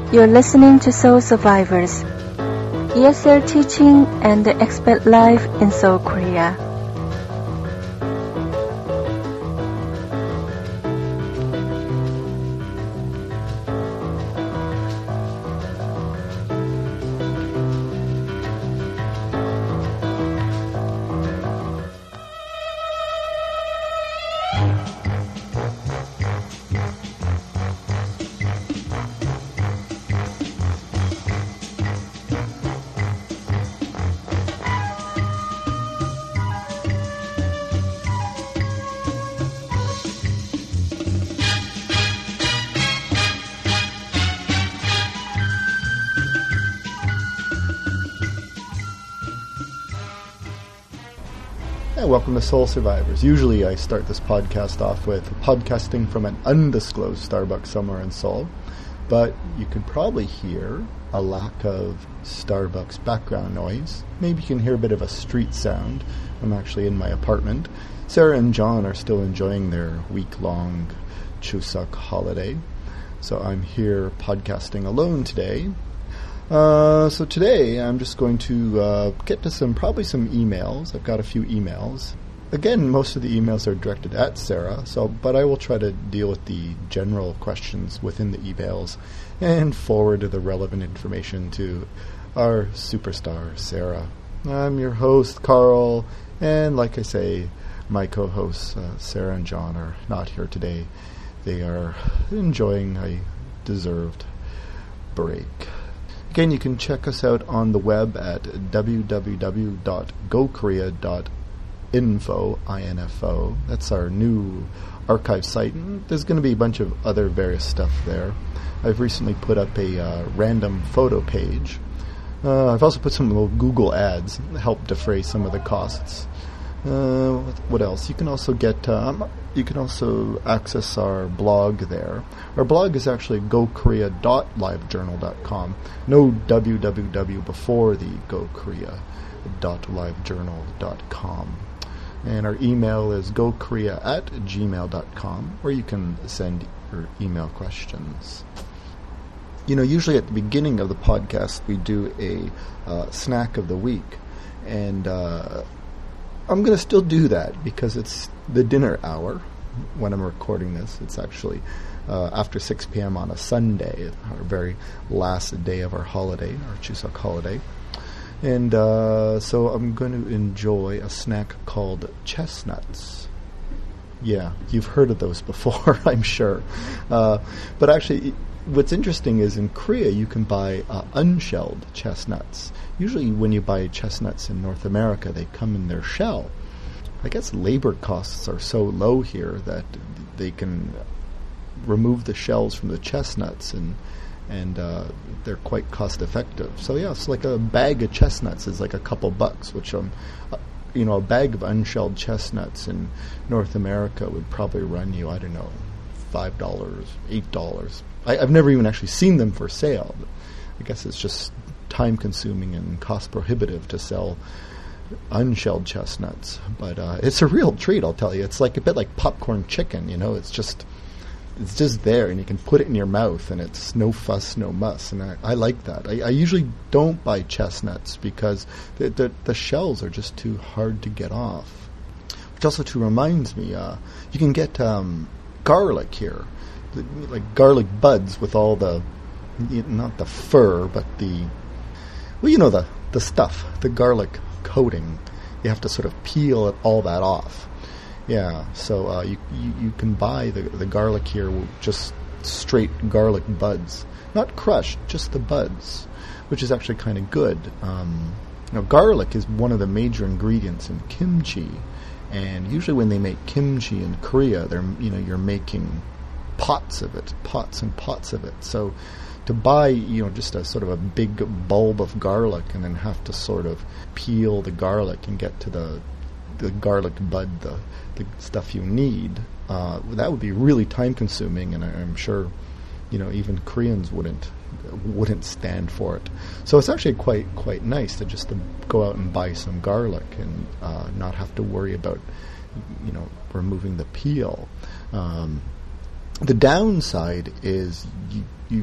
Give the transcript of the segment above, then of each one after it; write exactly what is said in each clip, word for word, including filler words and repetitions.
You're listening to Soul Survivors, E S L teaching and the expat life in Seoul, Korea. Welcome to Soul Survivors. Usually I start this podcast off with podcasting from an undisclosed Starbucks somewhere in Seoul, but you could probably hear a lack of Starbucks background noise. Maybe you can hear a bit of a street sound. I'm actually in my apartment. Sarah and John are still enjoying their week-long Chuseok holiday, so I'm here podcasting alone today. Uh, so today I'm just going to uh, get to some, probably some emails. I've got a few emails. Again, most of the emails are directed at Sarah, so but I will try to deal with the general questions within the emails and forward the relevant information to our superstar, Sarah. I'm your host, Carl, and like I say, my co-hosts, uh, Sarah and John, are not here today. They are enjoying a deserved break. Again, you can check us out on the web at w w w dot go korea dot info, I N F O. That's our new archive site. And there's going to be a bunch of other various stuff there. I've recently put up a uh, random photo page. Uh, I've also put some little Google ads to help defray some of the costs. Uh, what else? You can also get, um, you can also access our blog there. Our blog is actually go korea dot live journal dot com. No www before the go korea dot live journal dot com. And our email is go korea at gmail dot com, where you can send your email questions. You know, usually at the beginning of the podcast, we do a uh, snack of the week. And, uh, I'm going to still do that because it's the dinner hour when I'm recording this. It's actually uh, after six p.m. on a Sunday, our very last day of our holiday, our Chuseok holiday. And uh, so I'm going to enjoy a snack called chestnuts. Yeah, you've heard of those before, I'm sure. Uh, but actually, what's interesting is in Korea, you can buy uh, unshelled chestnuts. Usually when you buy chestnuts in North America, they come in their shell. I guess labor costs are so low here that they can remove the shells from the chestnuts, and and uh, they're quite cost effective. So yeah, it's like a bag of chestnuts is like a couple bucks, which um, uh, you know, a bag of unshelled chestnuts in North America would probably run you, I don't know, five dollars, eight dollars. I, I've never even actually seen them for sale. But I guess it's just time-consuming and cost-prohibitive to sell unshelled chestnuts. But uh, it's a real treat, I'll tell you. It's like a bit like popcorn chicken, you know. It's just it's just there, and you can put it in your mouth, and it's no fuss, no muss. And I, I like that. I, I usually don't buy chestnuts because the, the, the shells are just too hard to get off. Which also too reminds me, uh, you can get um, garlic here. The, like garlic buds with all the, not the fur, but the, well, you know, the, the stuff, the garlic coating. You have to sort of peel it, all that off. Yeah, so uh, you, you you can buy the the garlic here, just straight garlic buds, not crushed, just the buds, which is actually kind of good. Um, you know, garlic is one of the major ingredients in kimchi, and usually when they make kimchi in Korea, they're you know you're making pots of it, pots and pots of it. So to buy, you know, just a sort of a big bulb of garlic and then have to sort of peel the garlic and get to the the garlic bud, the the stuff you need, uh, that would be really time consuming, and I, I'm sure, you know, even Koreans wouldn't wouldn't stand for it. So it's actually quite quite nice to just to go out and buy some garlic and uh, not have to worry about, you know, removing the peel. Um, the downside is you you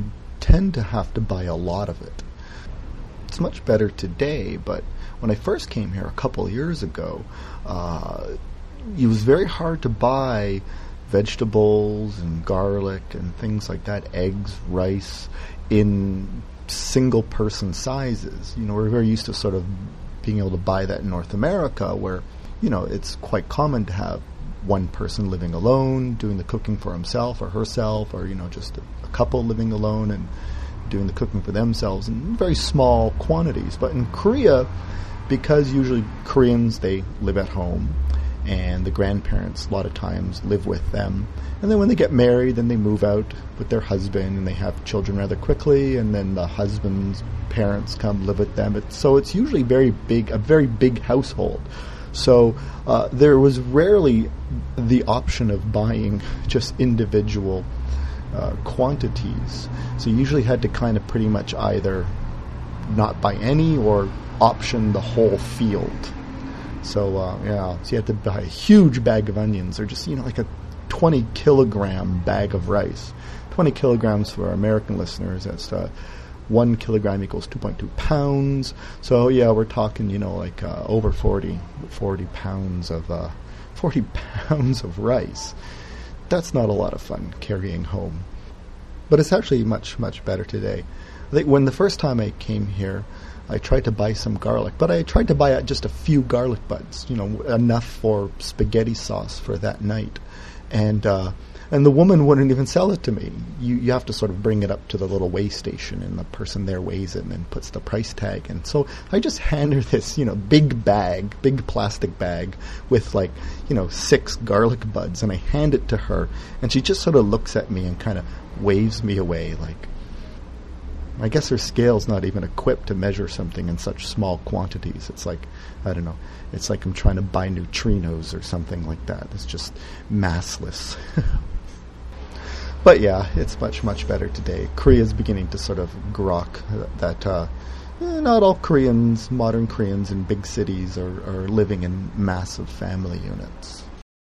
tend to have to buy a lot of it. It's much better today, but when I first came here a couple of years ago, uh, it was very hard to buy vegetables and garlic and things like that, eggs, rice, in single-person sizes. You know, we're very used to sort of being able to buy that in North America, where, you know, it's quite common to have one person living alone, doing the cooking for himself or herself, or, you know, just a, a couple living alone and doing the cooking for themselves in very small quantities. But in Korea, because usually Koreans, they live at home, and the grandparents a lot of times live with them, and then when they get married, then they move out with their husband, and they have children rather quickly, and then the husband's parents come live with them. It's, so it's usually very big, a very big household. So uh, there was rarely the option of buying just individual uh, quantities. So you usually had to kind of pretty much either not buy any or option the whole field. So, uh, yeah, so you had to buy a huge bag of onions, or just, you know, like a twenty kilogram bag of rice. twenty kilograms for our American listeners, that's uh, one kilogram equals two point two pounds. So, yeah, we're talking, you know, like uh, over forty, forty pounds of, uh, forty pounds of rice. That's not a lot of fun carrying home. But it's actually much, much better today. I think when the first time I came here, I tried to buy some garlic, but I tried to buy just a few garlic buds, you know, enough for spaghetti sauce for that night. And uh, and the woman wouldn't even sell it to me. You you have to sort of bring it up to the little weigh station, and the person there weighs it and then puts the price tag. And so I just hand her this, you know, big bag, big plastic bag with, like, you know, six garlic buds, and I hand it to her, and she just sort of looks at me and kind of waves me away, like, I guess her scale's not even equipped to measure something in such small quantities. It's like, I don't know, it's like I'm trying to buy neutrinos or something like that. It's just massless. But yeah, it's much, much better today. Korea's beginning to sort of grok that uh, eh, not all Koreans, modern Koreans in big cities are, are living in massive family units.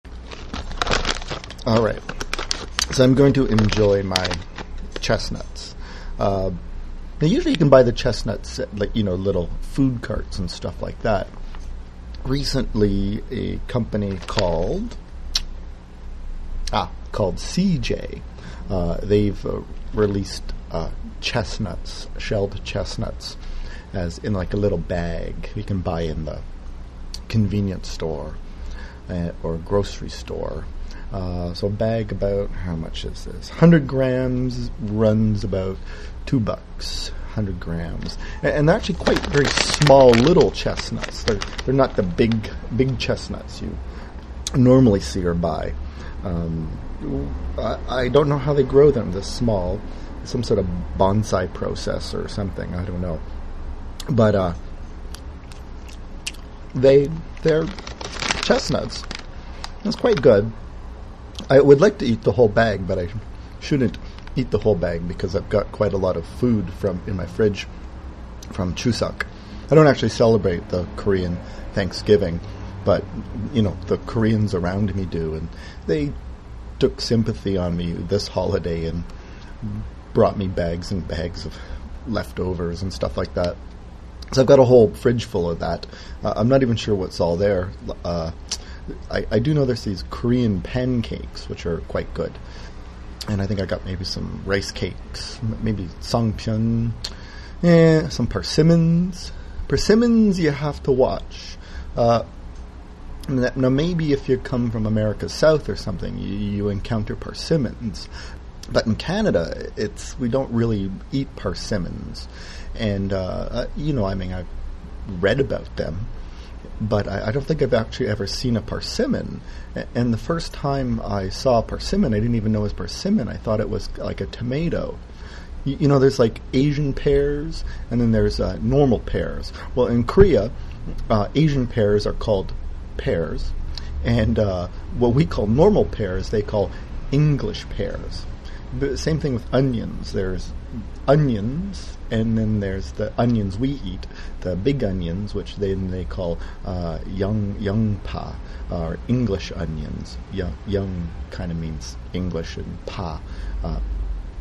All right, so I'm going to enjoy my chestnuts. Uh, Now, usually you can buy the chestnuts at, like, you know, little food carts and stuff like that. Recently, a company called ah called C J, uh, they've uh, released uh, chestnuts, shelled chestnuts, as in like a little bag you can buy in the convenience store uh, or grocery store. Uh, so a bag about, how much is this? one hundred grams runs about two bucks. one hundred grams, and, and they're actually quite very small little chestnuts. They're they're not the big big chestnuts you normally see or buy. Um, I, I don't know how they grow them this small. Some sort of bonsai process or something. I don't know, but uh, they they're chestnuts. It's quite good. I would like to eat the whole bag, but I shouldn't eat the whole bag because I've got quite a lot of food from in my fridge from Chuseok. I don't actually celebrate the Korean Thanksgiving, but, you know, the Koreans around me do, and they took sympathy on me this holiday and brought me bags and bags of leftovers and stuff like that. So I've got a whole fridge full of that. Uh, I'm not even sure what's all there. Uh, I, I do know there's these Korean pancakes, which are quite good. And I think I got maybe some rice cakes, maybe sangpyeon, eh, some persimmons. Persimmons you have to watch. Uh, now maybe if you come from America South or something, you, you encounter persimmons. But in Canada, it's we don't really eat persimmons. And, uh, uh, you know, I mean, I've read about them, but I, I don't think I've actually ever seen a persimmon. And the first time I saw a persimmon, I didn't even know it was persimmon. I thought it was like a tomato. You, you know, there's like Asian pears, and then there's uh, normal pears. Well, in Korea, uh, Asian pears are called pears, and uh, what we call normal pears, they call English pears. But same thing with onions. There's onions, and then there's the onions we eat, the big onions, which then they call uh, young young pa, or English onions. Young, young kind of means English, and pa, uh,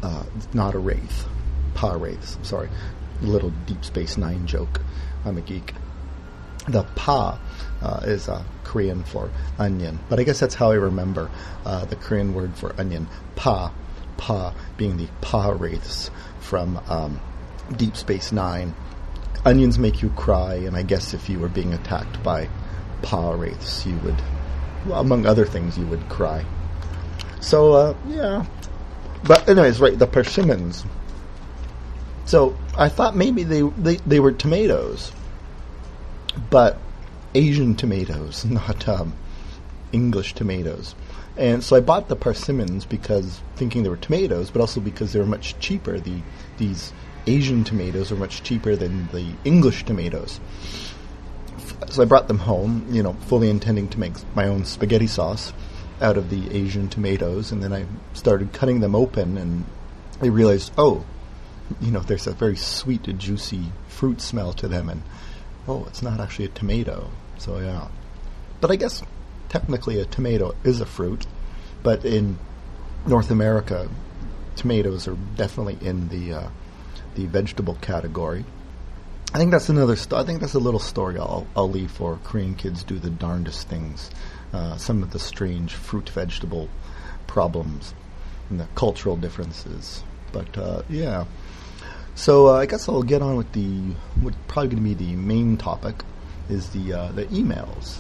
uh, not a wraith, Pa-wraiths. Sorry, little Deep Space Nine joke. I'm a geek. The Pa uh, is uh, Korean for onion, but I guess that's how I remember uh, the Korean word for onion. Pa, Pa being the Pa-wraiths from um, Deep Space Nine. Onions make you cry, and I guess if you were being attacked by Pa-wraiths, you would, well, among other things, you would cry. So, uh, yeah. But anyways, right, the persimmons. So, I thought maybe they, they, they were tomatoes, but Asian tomatoes, not um, English tomatoes. And so I bought the persimmons because, thinking they were tomatoes, but also because they were much cheaper. The These Asian tomatoes are much cheaper than the English tomatoes. So I brought them home, you know, fully intending to make my own spaghetti sauce out of the Asian tomatoes, and then I started cutting them open, and I realized, oh, you know, there's a very sweet, juicy fruit smell to them, and oh, it's not actually a tomato. So yeah. But I guess technically a tomato is a fruit, but in North America, tomatoes are definitely in the uh, the vegetable category. I think that's another. St- I think that's a little story I'll I'll leave for Korean kids do the darndest things. Uh, some of the strange fruit vegetable problems and the cultural differences. But uh, yeah. So uh, I guess I'll get on with the what probably going to be the main topic is the uh, the emails.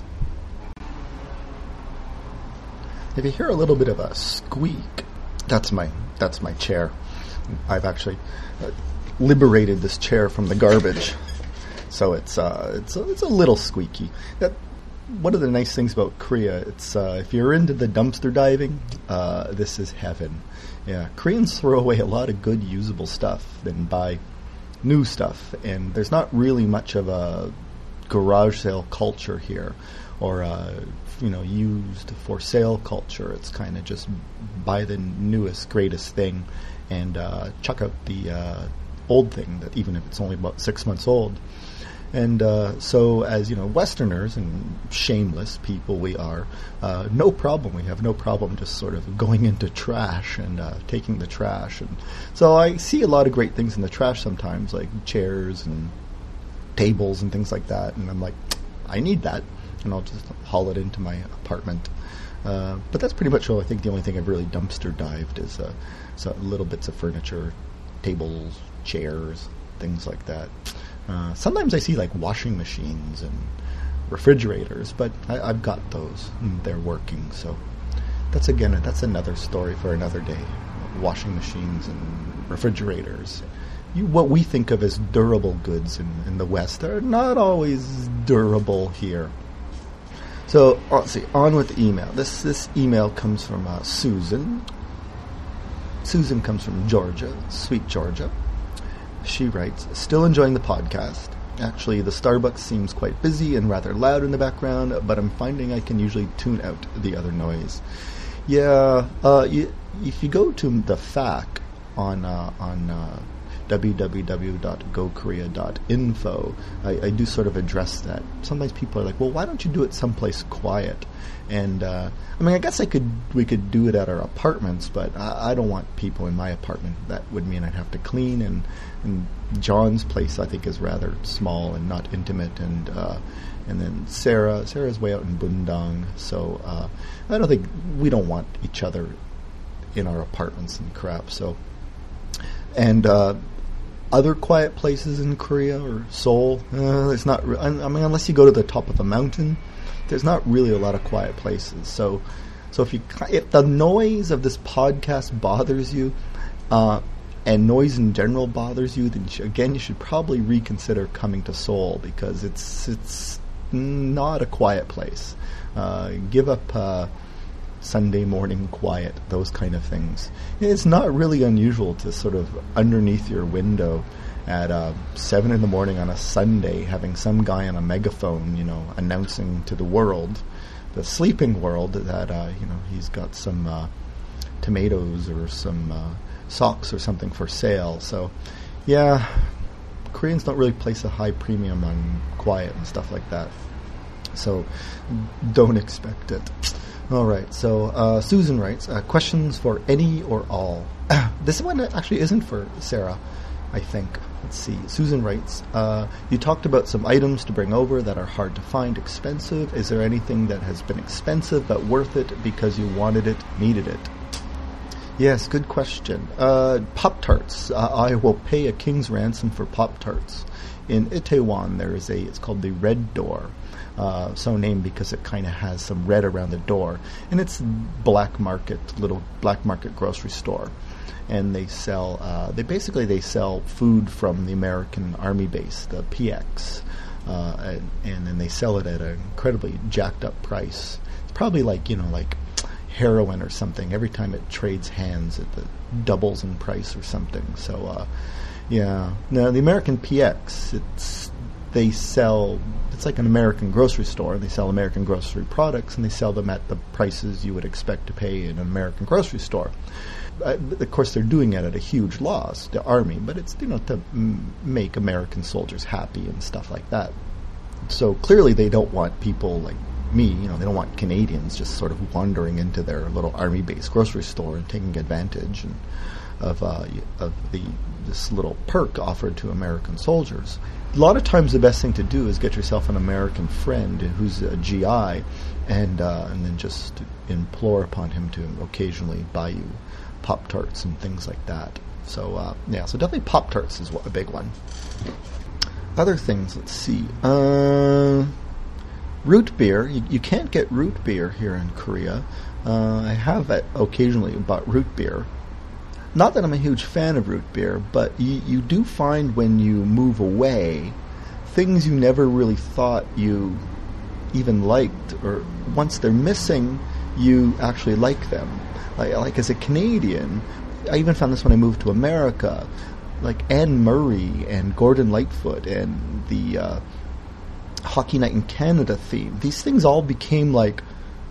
If you hear a little bit of a squeak, that's my that's my chair. I've actually uh, liberated this chair from the garbage, so it's uh, it's a, it's a little squeaky. That one of the nice things about Korea, it's uh, if you're into the dumpster diving, uh, this is heaven. Yeah, Koreans throw away a lot of good usable stuff and buy new stuff, and there's not really much of a garage sale culture here, or uh, you know, used for sale culture. It's kind of just buy the newest, greatest thing, and uh, chuck out the uh, old thing, that even if it's only about six months old. And uh, so, as you know, Westerners and shameless people we are, uh, no problem. We have no problem just sort of going into trash and uh, taking the trash. And so I see a lot of great things in the trash sometimes, like chairs and tables and things like that. And I'm like, I need that, and I'll just haul it into my apartment. Uh, but that's pretty much all. I think the only thing I've really dumpster dived is uh, so little bits of furniture, tables, chairs, things like that. Uh, sometimes I see like washing machines and refrigerators, but I, I've got those and they're working. So that's again, that's another story for another day. Washing machines and refrigerators. You, what we think of as durable goods in, in the West are not always durable here. So let's see. On with the email. This this email comes from uh, Susan. Susan comes from Georgia, sweet Georgia. She writes, still enjoying the podcast. Actually, the Starbucks seems quite busy and rather loud in the background, but I'm finding I can usually tune out the other noise. Yeah, uh, you, if you go to the F A Q on uh, on uh, w w w dot go korea dot info, I, I do sort of address that. Sometimes people are like, well, why don't you do it someplace quiet? And uh, I mean, I guess I could we could do it at our apartments, but I, I don't want people in my apartment. That would mean I'd have to clean, and, and John's place I think is rather small and not intimate, and uh, and then Sarah Sarah's way out in Bundang, so uh, I don't think we don't want each other in our apartments and crap. So and uh, other quiet places in Korea or Seoul, uh, it's not. Re- I mean, unless you go to the top of a mountain, there's not really a lot of quiet places. So, so if you if the noise of this podcast bothers you, uh, and noise in general bothers you, then you should, again you should probably reconsider coming to Seoul, because it's it's not a quiet place. Uh, give up uh, Sunday morning quiet, those kind of things. It's not really unusual to sort of underneath your window at uh, seven in the morning on a Sunday, having some guy on a megaphone, you know, announcing to the world, the sleeping world, that uh, you know he's got some uh, tomatoes or some uh, socks or something for sale. So, yeah, Koreans don't really place a high premium on quiet and stuff like that. So, don't expect it. All right, so uh, Susan writes, uh, questions for any or all. This one actually isn't for Sarah, I think. Let's see. Susan writes, uh, you talked about some items to bring over that are hard to find, expensive. Is there anything that has been expensive but worth it because you wanted it, needed it? Yes, good question. Uh, Pop-Tarts. Uh, I will pay a king's ransom for Pop-Tarts. In Itaewon, there is a, it's called the Red Door. Uh, so named because it kind of has some red around the door. And it's black market, little black market grocery store. And they sell, uh, they basically they sell food from the American Army base, the P X. Uh, and, and then they sell it at an incredibly jacked up price. It's probably like, you know, like heroin or something. Every time it trades hands, it the doubles in price or something. So, uh, yeah. Now, the American P X, it's they sell, it's like an American grocery store. They sell American grocery products, and they sell them at the prices you would expect to pay in an American grocery store. Uh, of course, they're doing it at a huge loss, the Army, but it's, you know, to m- make American soldiers happy and stuff like that. So clearly they don't want people like me, you know, they don't want Canadians just sort of wandering into their little Army-based grocery store and taking advantage and of uh, of the this little perk offered to American soldiers. A lot of times the best thing to do is get yourself an American friend who's a G I and uh, and then just implore upon him to occasionally buy you Pop-Tarts and things like that. So, uh, yeah, so definitely Pop-Tarts is a big one. Other things, let's see. Uh, root beer. You, you can't get root beer here in Korea. Uh, I have uh, occasionally bought root beer. Not that I'm a huge fan of root beer, but you, you do find when you move away, things you never really thought you even liked, or once they're missing, you actually like them. Like, like as a Canadian, I even found this when I moved to America, like Anne Murray and Gordon Lightfoot and the uh, Hockey Night in Canada theme. These things all became like,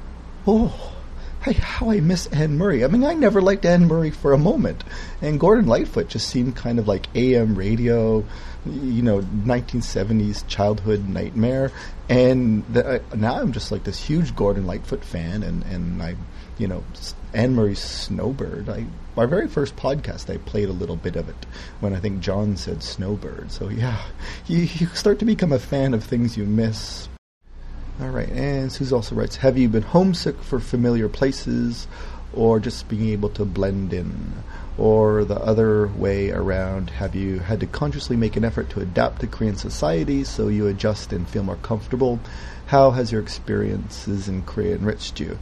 oh, hey, how I miss Anne Murray. I mean, I never liked Anne Murray for a moment. And Gordon Lightfoot just seemed kind of like A M radio, you know, nineteen seventies childhood nightmare. And the, uh, now I'm just like this huge Gordon Lightfoot fan, and, and I, you know, Anne Murray's Snowbird. I, our very first podcast, I played a little bit of it when I think John said Snowbird. So yeah, you, you start to become a fan of things you miss. All right, and Suze also writes, have you been homesick for familiar places or just being able to blend in? Or the other way around, have you had to consciously make an effort to adapt to Korean society so you adjust and feel more comfortable? How has your experiences in Korea enriched you?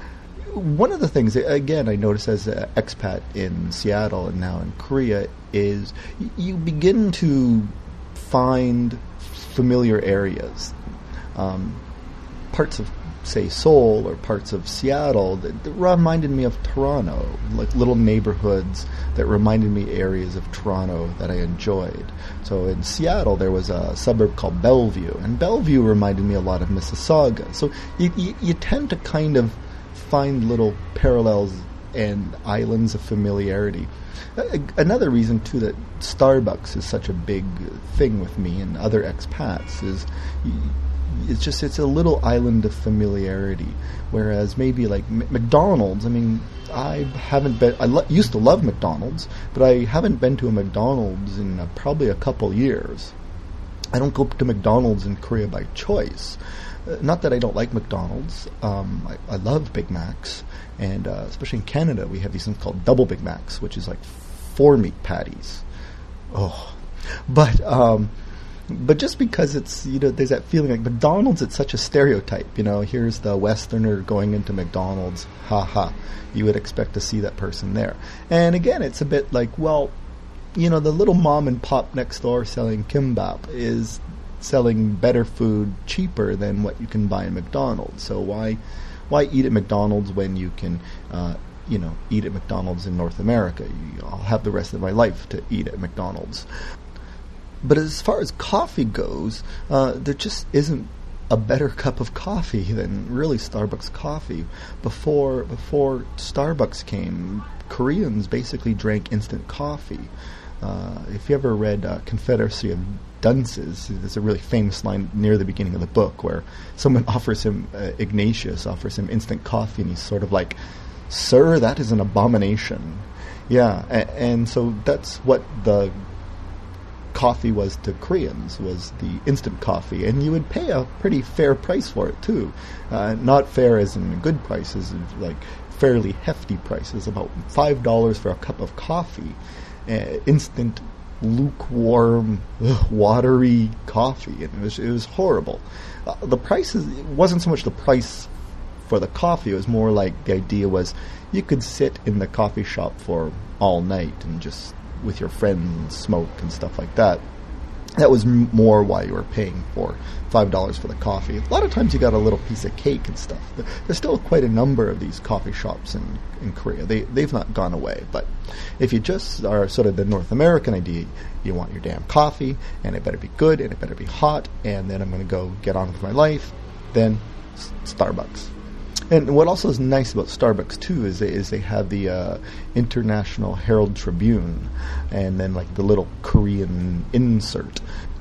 One of the things, again, I notice as an expat in Seattle and now in Korea is y- you begin to find familiar areas. Um, parts of, say, Seoul or parts of Seattle that, that reminded me of Toronto, like little neighborhoods that reminded me areas of Toronto that I enjoyed. So in Seattle, there was a suburb called Bellevue, and Bellevue reminded me a lot of Mississauga. So you, you, you tend to kind of find little parallels and islands of familiarity. Uh, another reason, too, that Starbucks is such a big thing with me and other expats is y- it's just, it's a little island of familiarity, whereas maybe like M- McDonald's, I mean, I haven't been, I lo- used to love McDonald's, but I haven't been to a McDonald's in uh, probably a couple years. I don't go to McDonald's in Korea by choice. Uh, not that I don't like McDonald's. Um, I, I love Big Macs, and uh, especially in Canada, we have these things called double Big Macs, which is like four meat patties. Oh, but um, but just because it's, you know, there's that feeling like McDonald's, it's such a stereotype. You know, here's the Westerner going into McDonald's. Ha ha. You would expect to see that person there. And again, it's a bit like, well, you know, the little mom and pop next door selling kimbap is selling better food cheaper than what you can buy in McDonald's. So why why eat at McDonald's when you can, uh, you know, eat at McDonald's in North America? I'll have the rest of my life to eat at McDonald's. But as far as coffee goes, uh, there just isn't a better cup of coffee than really Starbucks coffee. Before before Starbucks came, Koreans basically drank instant coffee. Uh, if you ever read uh, Confederacy of Dunces, there's a really famous line near the beginning of the book where someone offers him, uh, Ignatius offers him instant coffee, and he's sort of like, "Sir, that is an abomination." Yeah, a- and so that's what the coffee was to Koreans, was the instant coffee, and you would pay a pretty fair price for it too. Uh, not fair as in good prices, like fairly hefty prices, about five dollars for a cup of coffee, uh, instant, lukewarm, ugh, watery coffee, and it was it was horrible. Uh, the prices, it wasn't so much the price for the coffee, it was more like the idea was you could sit in the coffee shop for all night and just with your friends smoke and stuff like that. That was m- more why you were paying for five dollars for the coffee. A lot of times you got a little piece of cake and stuff. There's still quite a number of these coffee shops in, in Korea. They, they've not gone away. But if you just are sort of the North American idea, you want your damn coffee, and it better be good, and it better be hot, and then I'm going to go get on with my life, then s- Starbucks. And what also is nice about Starbucks too is they, is they have the uh, International Herald Tribune, and then like the little Korean insert.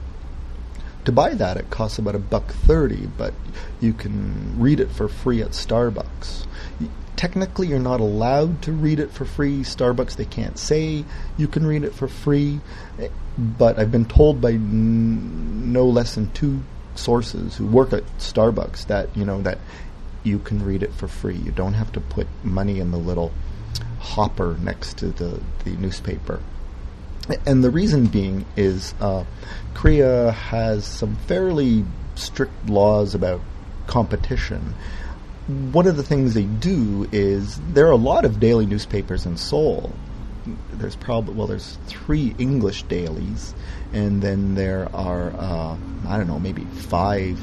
To buy that, it costs about a buck thirty, but you can read it for free at Starbucks. Technically, you're not allowed to read it for free. Starbucks, they can't say you can read it for free, but I've been told by n- no less than two sources who work at Starbucks that you know that. You can read it for free. You don't have to put money in the little hopper next to the, the newspaper. And the reason being is uh, Korea has some fairly strict laws about competition. One of the things they do is there are a lot of daily newspapers in Seoul. There's probably, well, there's three English dailies, and then there are, uh, I don't know, maybe five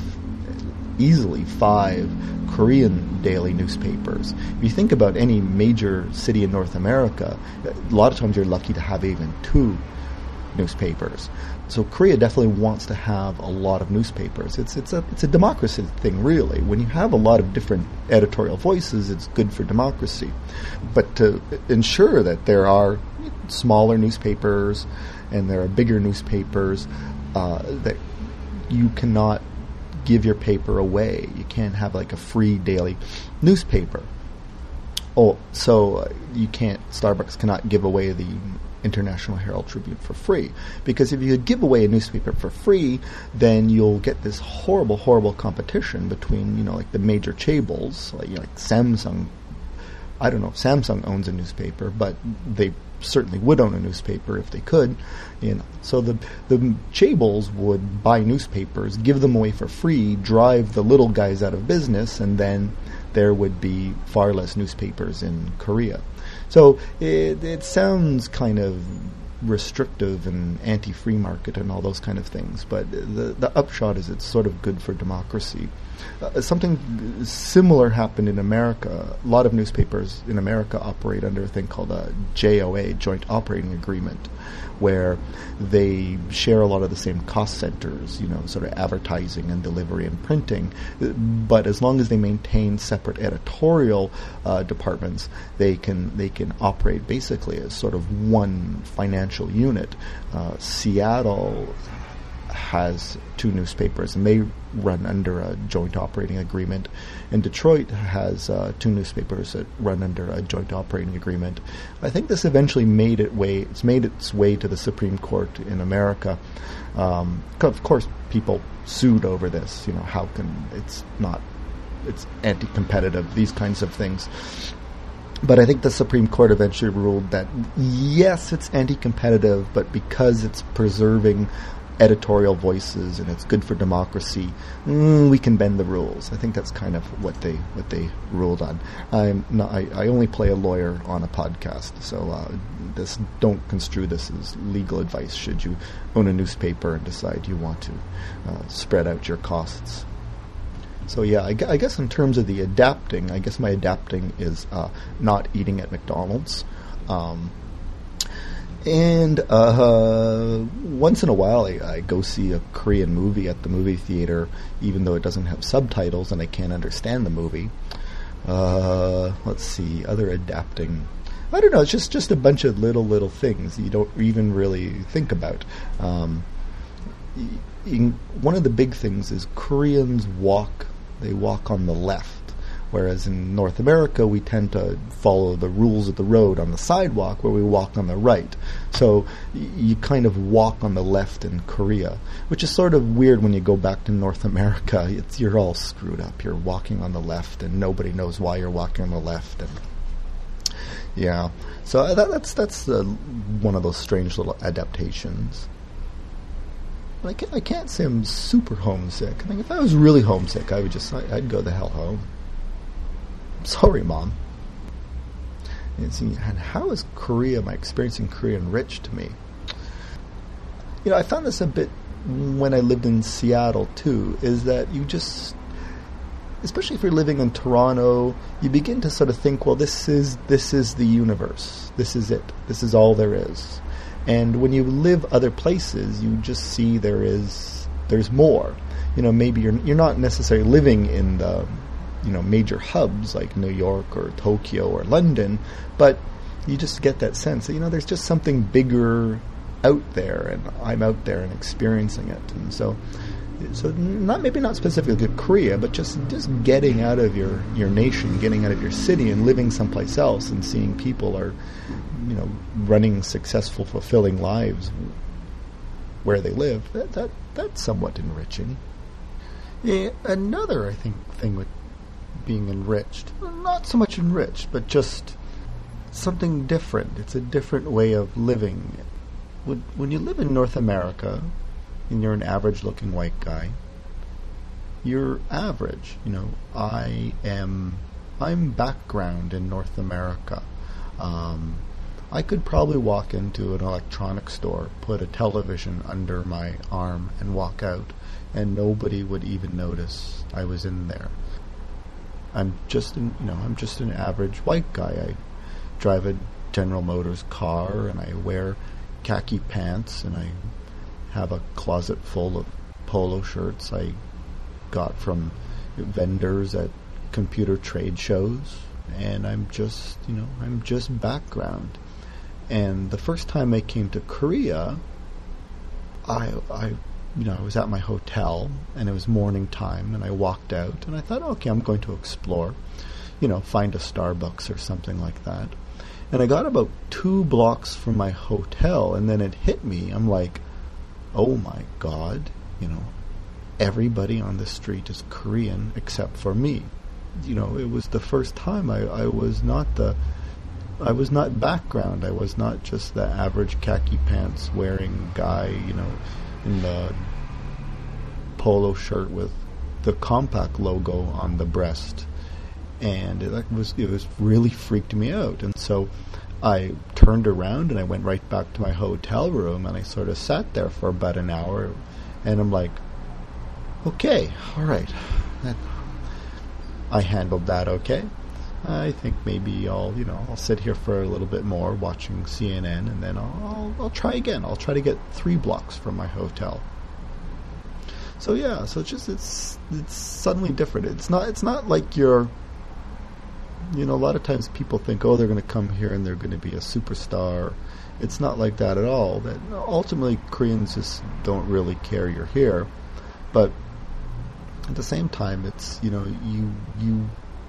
easily five Korean daily newspapers. If you think about any major city in North America, a lot of times you're lucky to have even two newspapers. So Korea definitely wants to have a lot of newspapers. It's it's a it's a democracy thing, really. When you have a lot of different editorial voices, it's good for democracy. But to ensure that there are smaller newspapers and there are bigger newspapers, uh, that you cannot give your paper away. You can't have like a free daily newspaper. Oh, so uh, you can't, Starbucks cannot give away the International Herald Tribune for free. Because if you give away a newspaper for free, then you'll get this horrible, horrible competition between, you know, like the major chaebols, like, you know, like Samsung. I don't know if Samsung owns a newspaper, but they certainly would own a newspaper if they could. You know, so the the chaebols would buy newspapers, give them away for free, drive the little guys out of business, and then there would be far less newspapers in Korea. So it, it sounds kind of restrictive and anti-free market and all those kind of things, but the the upshot is it's sort of good for democracy. Uh, something similar happened in America. A lot of newspapers in America operate under a thing called a J O A, Joint Operating Agreement, where they share a lot of the same cost centers, you know, sort of advertising and delivery and printing. But as long as they maintain separate editorial uh, departments, they can they can operate basically as sort of one financial unit. Uh, Seattle has two newspapers, and they run under a joint operating agreement. And Detroit has uh, two newspapers that run under a joint operating agreement. I think this eventually made it way. It's made its way to the Supreme Court in America. Um, of course, people sued over this. You know, how can it's not? It's anti-competitive. These kinds of things. But I think the Supreme Court eventually ruled that yes, it's anti-competitive, but because it's preserving editorial voices and it's good for democracy, mm, we can bend the rules. I think that's kind of what they what they ruled on. I'm not, I, I only play a lawyer on a podcast, so uh, this don't construe this as legal advice should you own a newspaper and decide you want to uh, spread out your costs. So yeah, I, I guess in terms of the adapting, I guess my adapting is uh, not eating at McDonald's. Um, And uh, once in a while, I, I go see a Korean movie at the movie theater, even though it doesn't have subtitles and I can't understand the movie. Uh, let's see, other adapting. I don't know. It's just, just a bunch of little, little things you don't even really think about. Um, in, one of the big things is Koreans walk, they walk on the left. Whereas in North America, we tend to follow the rules of the road on the sidewalk where we walk on the right. So y- you kind of walk on the left in Korea, which is sort of weird when you go back to North America. It's, you're all screwed up. You're walking on the left and nobody knows why you're walking on the left. And yeah, so that, that's that's uh, one of those strange little adaptations. I can't, I can't say I'm super homesick. I think if I was really homesick, I would just, I, I'd go the hell home. Sorry, Mom. And, see, and how is Korea, my experience in Korea, enriched to me? You know, I found this a bit when I lived in Seattle, too, is that you just, especially if you're living in Toronto, you begin to sort of think, well, this is this is the universe. This is it. This is all there is. And when you live other places, you just see there is, there's more. You know, maybe you're you're not necessarily living in the, you know, major hubs like New York or Tokyo or London, but you just get that sense that, you know, there's just something bigger out there, and I'm out there and experiencing it. And so, so not maybe not specifically to Korea, but just just getting out of your, your nation, getting out of your city and living someplace else and seeing people are, you know, running successful, fulfilling lives where they live. That, that that's somewhat enriching. Yeah, another, I think, thing with being enriched, not so much enriched, but just something different. It's a different way of living. When, when you live in North America and you're an average-looking white guy, you're average. You know, I am, I'm background in North America. Um, I could probably walk into an electronics store, put a television under my arm, and walk out, and nobody would even notice I was in there. I'm just an, you know, I'm just an average white guy. I drive a General Motors car, and I wear khaki pants, and I have a closet full of polo shirts I got from vendors at computer trade shows, and I'm just, you know, I'm just background. And the first time I came to Korea, I, I, you know, I was at my hotel, and it was morning time, and I walked out, and I thought, okay, I'm going to explore, you know, find a Starbucks or something like that. And I got about two blocks from my hotel, and then it hit me. I'm like, oh my God, you know, everybody on the street is Korean except for me. You know, it was the first time I, I was not the, I was not background. I was not just the average khaki pants wearing guy, you know, in the polo shirt with the Compaq logo on the breast. And it was it was really freaked me out. And so I turned around and I went right back to my hotel room, and I sort of sat there for about an hour, and I'm like, okay, all right. That, I handled that okay. I think maybe I'll, you know, I'll sit here for a little bit more watching C N N, and then I'll, I'll, I'll try again. I'll try to get three blocks from my hotel. So yeah, so it's just, it's, it's suddenly different. It's not, it's not like you're, you know, a lot of times people think, oh, they're going to come here and they're going to be a superstar. It's not like that at all. That ultimately Koreans just don't really care you're here. But at the same time, it's, you know, you, you,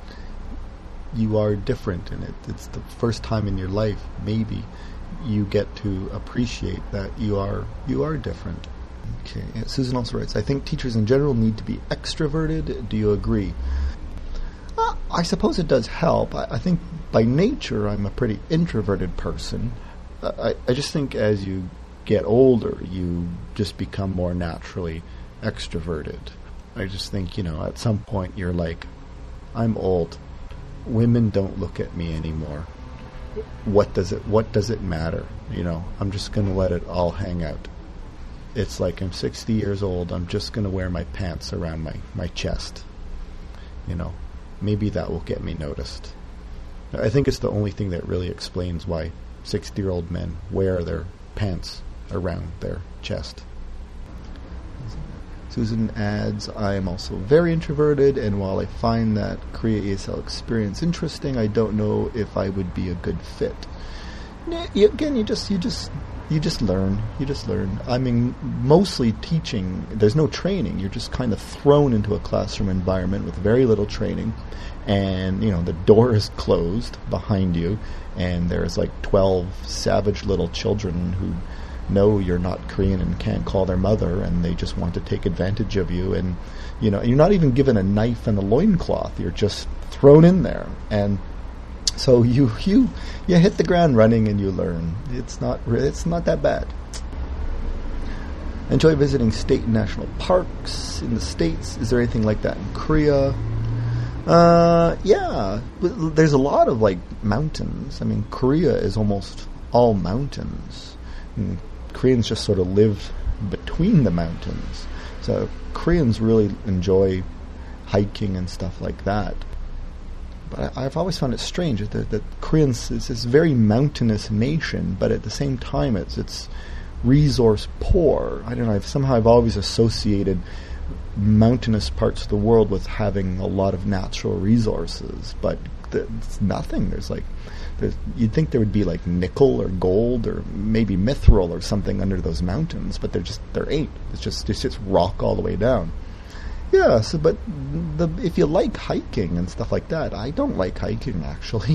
you are different, and it, it's the first time in your life maybe you get to appreciate that you are you are different. Okay, and Susan also writes, I think teachers in general need to be extroverted. Do you agree? Uh, I suppose it does help. I, I think by nature I'm a pretty introverted person. Uh, I, I just think as you get older, you just become more naturally extroverted. I just think, you know, at some point you're like, I'm old. Women don't look at me anymore. What does it what does it matter? You know, I'm just going to let it all hang out. It's like I'm sixty years old. I'm just going to wear my pants around my, my chest. You know, maybe that will get me noticed. I think it's the only thing that really explains why sixty-year-old men wear their pants around their chest. Susan adds, I am also very introverted, and while I find that Korea E S L experience interesting, I don't know if I would be a good fit. You, again, you just, you just, you just learn. You just learn. I mean, mostly teaching, there's no training. You're just kind of thrown into a classroom environment with very little training, and, you know, the door is closed behind you, and there's like twelve savage little children who know you're not Korean and can't call their mother, and they just want to take advantage of you. And, you know, you're not even given a knife and a loincloth. You're just thrown in there. And so you you you hit the ground running and you learn. It's not it's not that bad. Enjoy visiting state and national parks in the States. Is there anything like that in Korea? Uh, yeah. There's a lot of, like, mountains. I mean, Korea is almost all mountains. And Koreans just sort of live between the mountains. So Koreans really enjoy hiking and stuff like that. But I, I've always found it strange that, that Koreans is this very mountainous nation, but at the same time it's it's resource poor. I don't know, I've, somehow I've always associated mountainous parts of the world with having a lot of natural resources, but th- it's nothing. There's like There's, you'd think there would be like nickel or gold or maybe mithril or something under those mountains, but there just there ain't. It's just it's just rock all the way down. Yeah. So, but the, if you like hiking and stuff like that, I don't like hiking actually.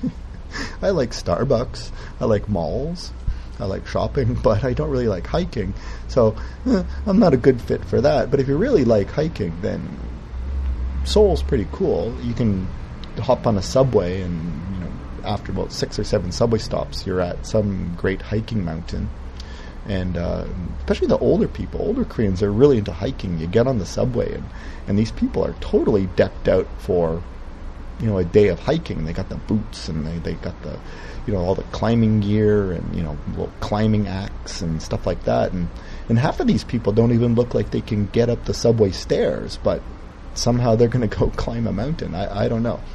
I like Starbucks. I like malls. I like shopping, but I don't really like hiking. So eh, I'm not a good fit for that. But if you really like hiking, then Seoul's pretty cool. You can hop on a subway and, you know, after about six or seven subway stops, you're at some great hiking mountain. And uh, especially the older people, older Koreans are really into hiking. You get on the subway, and, and these people are totally decked out for, you know, a day of hiking. They got the boots, and they, they got the, you know, all the climbing gear, and, you know, little climbing axe and stuff like that. And, and half of these people don't even look like they can get up the subway stairs, but somehow they're going to go climb a mountain. I, I don't know.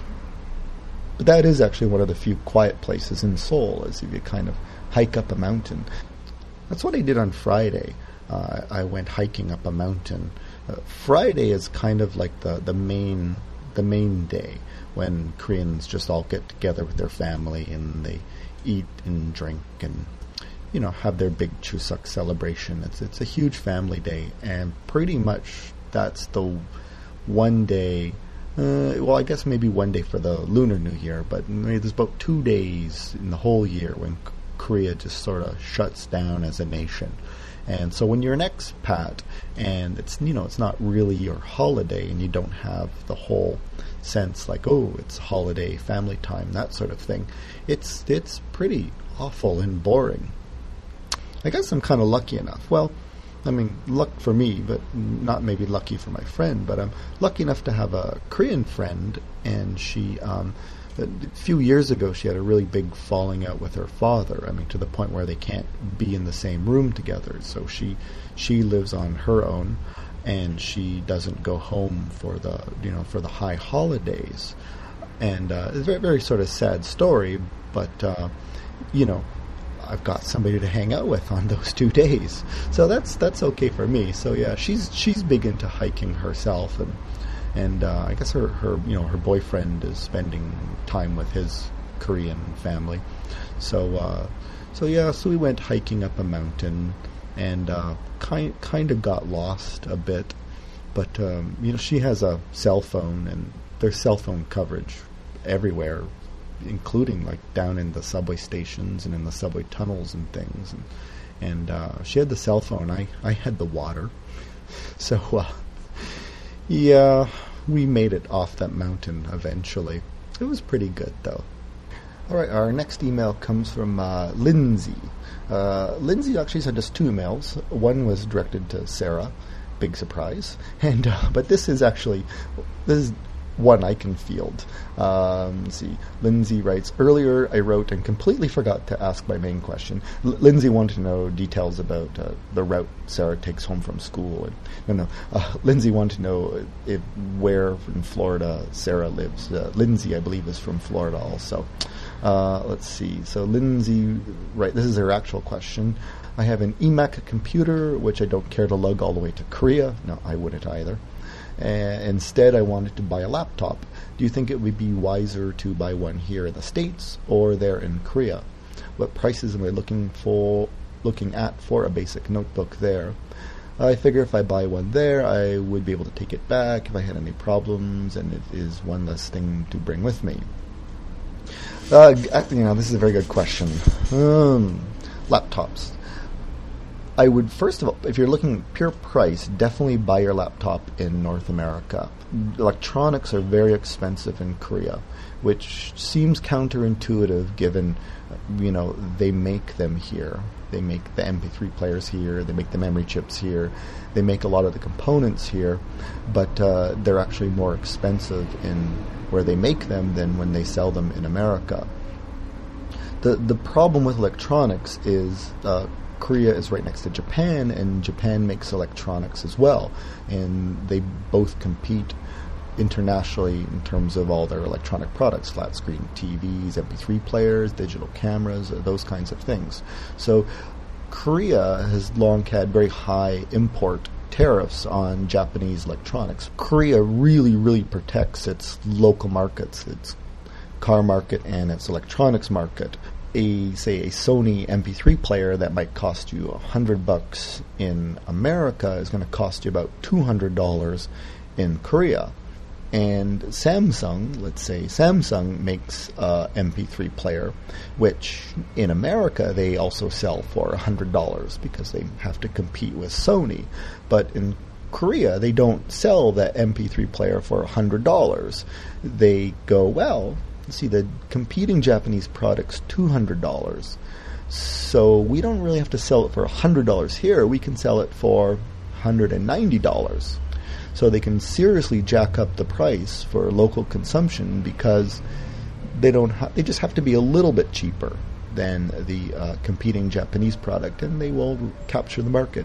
But that is actually one of the few quiet places in Seoul, is if you kind of hike up a mountain. That's what I did on Friday. Uh, I went hiking up a mountain. Uh, Friday is kind of like the, the main the main day when Koreans just all get together with their family and they eat and drink and, you know, have their big Chuseok celebration. It's it's a huge family day, and pretty much that's the one day. Uh, well, I guess maybe one day for the Lunar New Year, but maybe there's about two days in the whole year when K- Korea just sort of shuts down as a nation. And so when you're an expat and it's, you know, it's not really your holiday and you don't have the whole sense like, oh, it's holiday, family time, that sort of thing, it's it's pretty awful and boring. I guess I'm kind of lucky enough. Well, I mean, luck for me, but not maybe lucky for my friend, but I'm lucky enough to have a Korean friend, and she, um, a few years ago, she had a really big falling out with her father, I mean, to the point where they can't be in the same room together, so she she lives on her own, and she doesn't go home for the, you know, for the high holidays, and uh, it's a very, very sort of sad story, but, uh, you know, I've got somebody to hang out with on those two days, so that's that's okay for me. So yeah, she's she's big into hiking herself, and and uh, I guess her, her you know her boyfriend is spending time with his Korean family. So uh, so yeah, so we went hiking up a mountain, and uh, kind kind of got lost a bit, but um, you know she has a cell phone, and there's cell phone coverage everywhere, including like down in the subway stations and in the subway tunnels and things, and and uh, she had the cell phone. I, I had the water, so uh, yeah, we made it off that mountain eventually. It was pretty good though. All right, our next email comes from uh, Lindsay. Uh, Lindsay actually sent us two emails. One was directed to Sarah, big surprise, and uh, but this is actually this is. one I can field. Um, let's see. Lindsay writes, earlier I wrote and completely forgot to ask my main question. L- Lindsay wanted to know details about uh, the route Sarah takes home from school. And, no, no. Uh, Lindsay wanted to know if, where in Florida Sarah lives. Uh, Lindsay, I believe, is from Florida also. Uh, let's see. So Lindsay, right, this is her actual question. I have an E Mac computer, which I don't care to lug all the way to Korea. No, I wouldn't either. Uh, instead, I wanted to buy a laptop. Do you think it would be wiser to buy one here in the States or there in Korea? What prices am I looking for? Looking at for a basic notebook there? I figure if I buy one there, I would be able to take it back if I had any problems, and it is one less thing to bring with me. Uh, you know, this is a very good question. Um, laptops. I would, first of all, if you're looking at pure price, definitely buy your laptop in North America. Electronics are very expensive in Korea, which seems counterintuitive given, you know, they make them here. They make the M P three players here, they make the memory chips here, they make a lot of the components here, but uh, they're actually more expensive in where they make them than when they sell them in America. The the problem with electronics is uh, Korea is right next to Japan, and Japan makes electronics as well, and they both compete internationally in terms of all their electronic products, flat screen T Vs, M P three players, digital cameras, uh, those kinds of things. So Korea has long had very high import tariffs on Japanese electronics. Korea really, really protects its local markets, its car market and its electronics market. A, say, a Sony M P three player that might cost you a hundred bucks in America is going to cost you about two hundred dollars in Korea. And Samsung, let's say Samsung makes a M P three player, which in America they also sell for one hundred dollars because they have to compete with Sony. But in Korea, they don't sell that M P three player for one hundred dollars. They go, well, see, the competing Japanese product's two hundred dollars. So we don't really have to sell it for one hundred dollars here. We can sell it for one hundred ninety dollars. So they can seriously jack up the price for local consumption because they don't. Ha- they just have to be a little bit cheaper than the uh, competing Japanese product, and they will capture the market.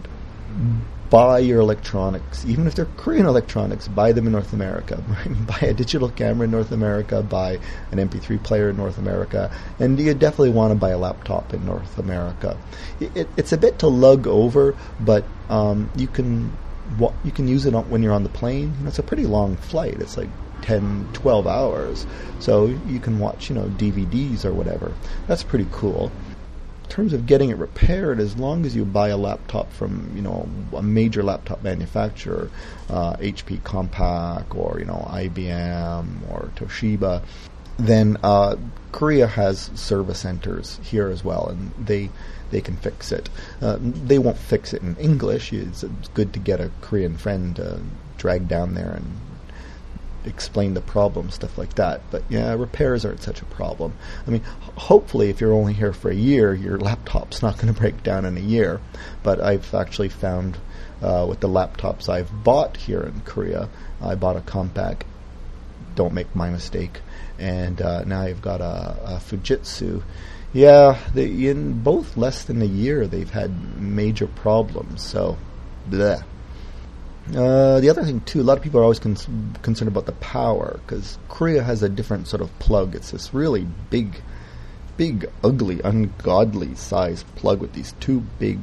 Buy your electronics, even if they're Korean electronics, buy them in North America. Buy a digital camera in North America, buy an M P three player in North America, and you definitely want to buy a laptop in North America. It, it, it's a bit to lug over, but um, you can you can use it on, when you're on the plane. You know, it's a pretty long flight. It's like ten, twelve hours, so you can watch, you know, D V Ds or whatever. That's pretty cool. In terms of getting it repaired, as long as you buy a laptop from, you know, a major laptop manufacturer, uh, H P Compaq or, you know, I B M or Toshiba, then uh, Korea has service centers here as well, and they they can fix it. Uh, they won't fix it in English. It's, it's good to get a Korean friend to drag down there and explain the problem, stuff like that. But yeah, repairs aren't such a problem. I mean, h- hopefully if you're only here for a year, your laptop's not going to break down in a year. But I've actually found uh, with the laptops I've bought here in Korea, I bought a Compaq, don't make my mistake, and uh, now I've got a, a Fujitsu. Yeah, they, in both less than a year they've had major problems, so bleh. Uh, the other thing, too, a lot of people are always con- concerned about the power, because Korea has a different sort of plug. It's this really big, big, ugly, ungodly sized plug with these two big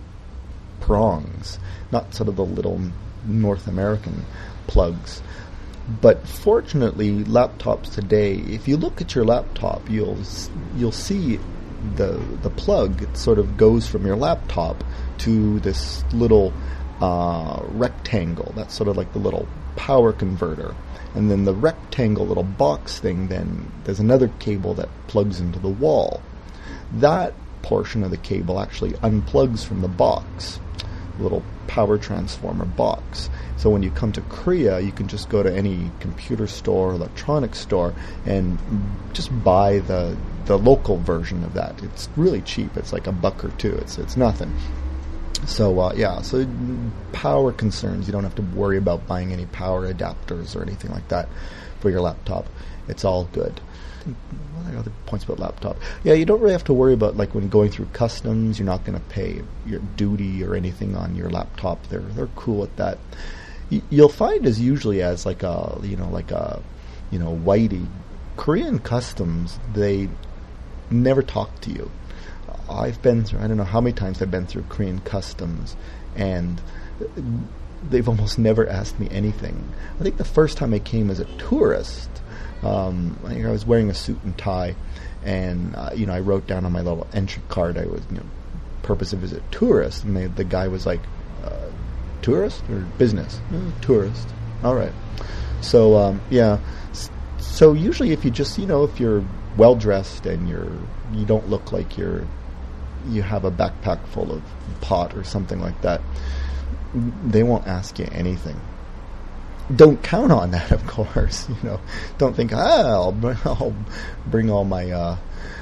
prongs, not sort of the little North American plugs. But fortunately, laptops today, if you look at your laptop, you'll you'll see the the plug. It sort of goes from your laptop to this little Uh, rectangle. That's sort of like the little power converter. And then the rectangle little box thing, then there's another cable that plugs into the wall. That portion of the cable actually unplugs from the box, the little power transformer box. So when you come to Korea, you can just go to any computer store, electronics store, and just buy the the local version of that. It's really cheap. It's like a buck or two. It's it's nothing. So, uh, yeah, so power concerns, you don't have to worry about buying any power adapters or anything like that for your laptop. It's all good. What are other points about laptop? Yeah, you don't really have to worry about, like, when going through customs, you're not going to pay your duty or anything on your laptop. They're they're cool with that. Y- you'll find as usually as, like a, you know, like a, you know, whitey, Korean customs, they never talk to you. I've been through, I don't know how many times I've been through Korean customs, and they've almost never asked me anything. I think the first time I came as a tourist, um, I, I was wearing a suit and tie, and uh, you know, I wrote down on my little entry card I was, you know, purpose of visit tourist, and they, the guy was like, uh, tourist or business? Uh, tourist. All right. So um, yeah. S- so usually, if you just, you know, if you're well dressed and you're, you don't look like you're, you have a backpack full of pot or something like that, they won't ask you anything. Don't count on that, of course. You know, don't think, ah, I'll, br- I'll bring all my uh,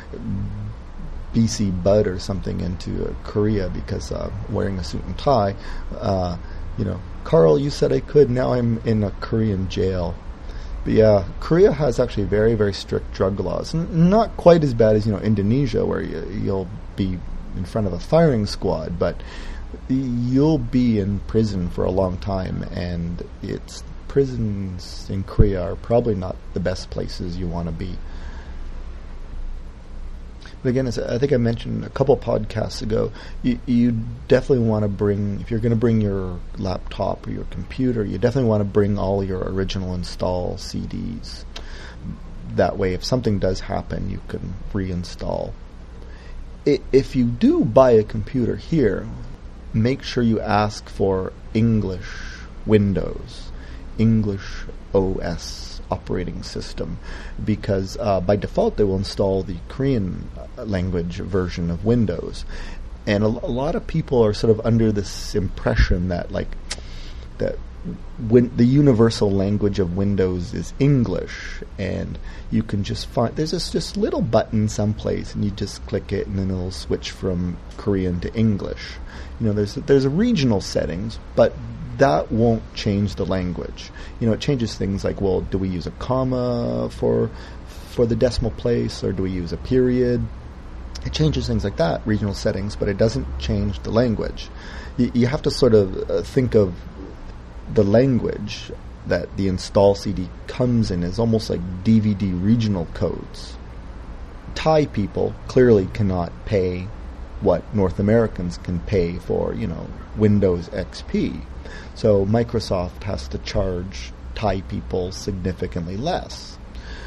B C Bud or something into uh, Korea because uh, wearing a suit and tie. Uh, you know, Carl, you said I could. Now I'm in a Korean jail. But yeah, Korea has actually very, very strict drug laws. N- not quite as bad as, you know, Indonesia, where you, you'll be in front of a firing squad, but you'll be in prison for a long time, and it's prisons in Korea are probably not the best places you want to be. But again, as I think I mentioned a couple podcasts ago, you, you definitely want to bring, if you're going to bring your laptop or your computer, you definitely want to bring all your original install C Ds. That way, if something does happen, you can reinstall. I, if you do buy a computer here, make sure you ask for English Windows, English O S operating system, because uh, by default they will install the Korean language version of Windows. And a, a lot of people are sort of under this impression that like that when the universal language of Windows is English, and you can just find there's this just little button someplace, and you just click it, and then it'll switch from Korean to English. You know, there's there's a regional settings, but that won't change the language. You know, it changes things like, well, do we use a comma for for the decimal place, or do we use a period? It changes things like that, regional settings, but it doesn't change the language. You, you have to sort of uh, think of the language that the install C D comes in as almost like D V D regional codes. Thai people clearly cannot pay what North Americans can pay for, you know, Windows X P. So Microsoft has to charge Thai people significantly less.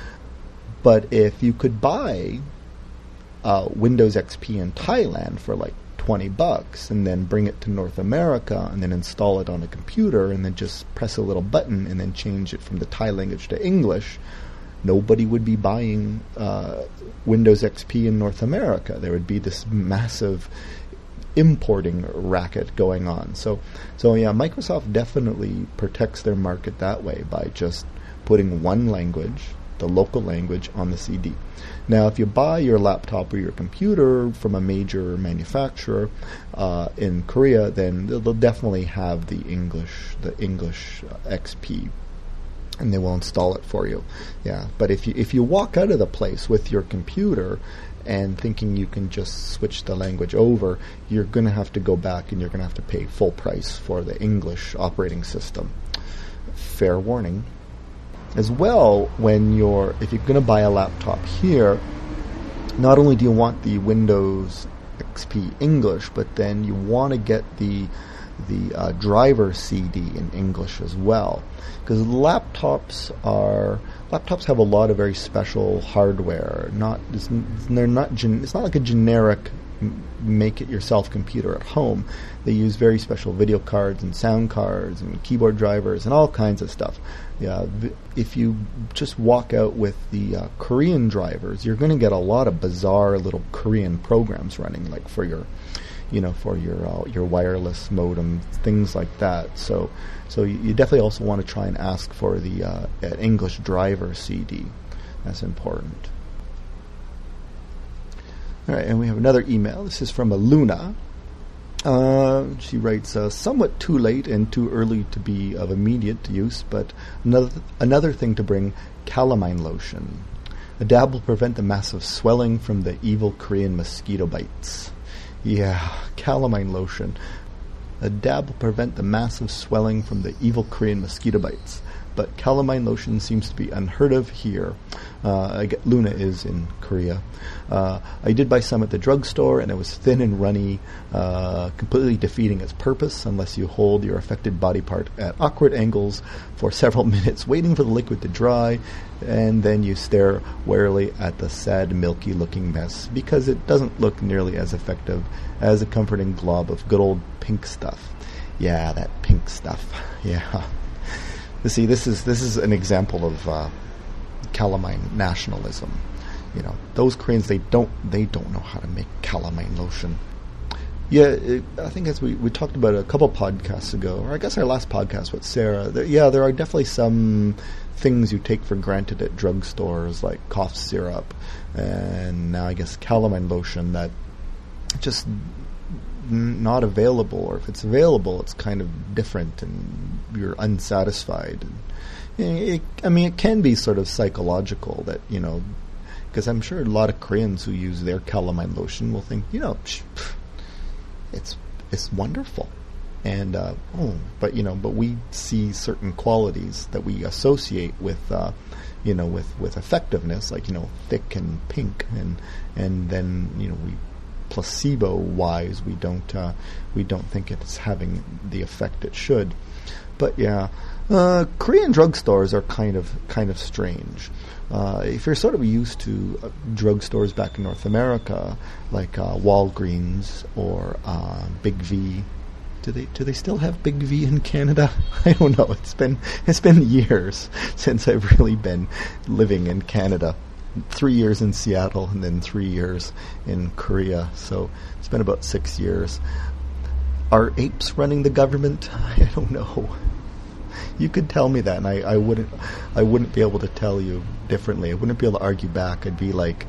But if you could buy uh, Windows X P in Thailand for like twenty bucks and then bring it to North America and then install it on a computer and then just press a little button and then change it from the Thai language to English, nobody would be buying uh, Windows X P in North America. There would be this massive importing racket going on. So, so yeah, Microsoft definitely protects their market that way by just putting one language, the local language, on the C D. Now, if you buy your laptop or your computer from a major manufacturer uh, in Korea, then they'll, they'll definitely have the English, the English uh, X P, and they will install it for you. Yeah, but if you if you walk out of the place with your computer and thinking you can just switch the language over, you're going to have to go back and you're going to have to pay full price for the English operating system. Fair warning. As well, when you're, if you're going to buy a laptop here, not only do you want the Windows X P English, but then you want to get the the uh, driver C D in English as well, because laptops are laptops have a lot of very special hardware. Not it's, they're not gen, it's not like a generic make it yourself computer at home. They use very special video cards and sound cards and keyboard drivers and all kinds of stuff. Yeah, if you just walk out with the uh, Korean drivers, you're going to get a lot of bizarre little Korean programs running, like for your, you know, for your uh, your wireless modem, things like that. So, so you, you definitely also want to try and ask for the uh, an English driver C D. That's important. All right, and we have another email. This is from Aluna. Uh, she writes, uh, somewhat too late and too early to be of immediate use, but another th- another thing to bring, calamine lotion. A dab will prevent the massive swelling from the evil Korean mosquito bites. Yeah, calamine lotion. A dab will prevent the massive swelling from the evil Korean mosquito bites. but calamine lotion seems to be unheard of here. Uh, I get, Luna is in Korea. Uh, I did buy some at the drugstore, and it was thin and runny, uh, completely defeating its purpose unless you hold your affected body part at awkward angles for several minutes, waiting for the liquid to dry, and then you stare warily at the sad, milky-looking mess, because it doesn't look nearly as effective as a comforting glob of good old pink stuff. Yeah, that pink stuff. Yeah. You see, this is this is an example of uh, calamine nationalism. You know, those Koreans, they don't they don't know how to make calamine lotion. Yeah, it, I think as we, we talked about a couple podcasts ago, or I guess our last podcast with Sarah, there, yeah, there are definitely some things you take for granted at drugstores, like cough syrup, and now I guess calamine lotion that just n- not available, or if it's available, it's kind of different, and you're unsatisfied. And it, I mean, it can be sort of psychological that, you know, because I'm sure a lot of Koreans who use their calamine lotion will think, you know, psh, psh, it's it's wonderful, and uh, oh, but you know, but we see certain qualities that we associate with, uh, you know, with, with effectiveness, like, you know, thick and pink, and and then, you know, we placebo wise we don't uh, we don't think it's having the effect it should. But yeah, uh, Korean drugstores are kind of kind of strange. Uh, if you're sort of used to uh, drugstores back in North America, like uh, Walgreens or uh, Big V, do they do they still have Big V in Canada? I don't know. It's been it's been years since I've really been living in Canada. Three years in Seattle and then three years in Korea. So it's been about six years. Are apes running the government? I don't know. You could tell me that, and I, I wouldn't I wouldn't be able to tell you differently. I wouldn't be able to argue back. I'd be like,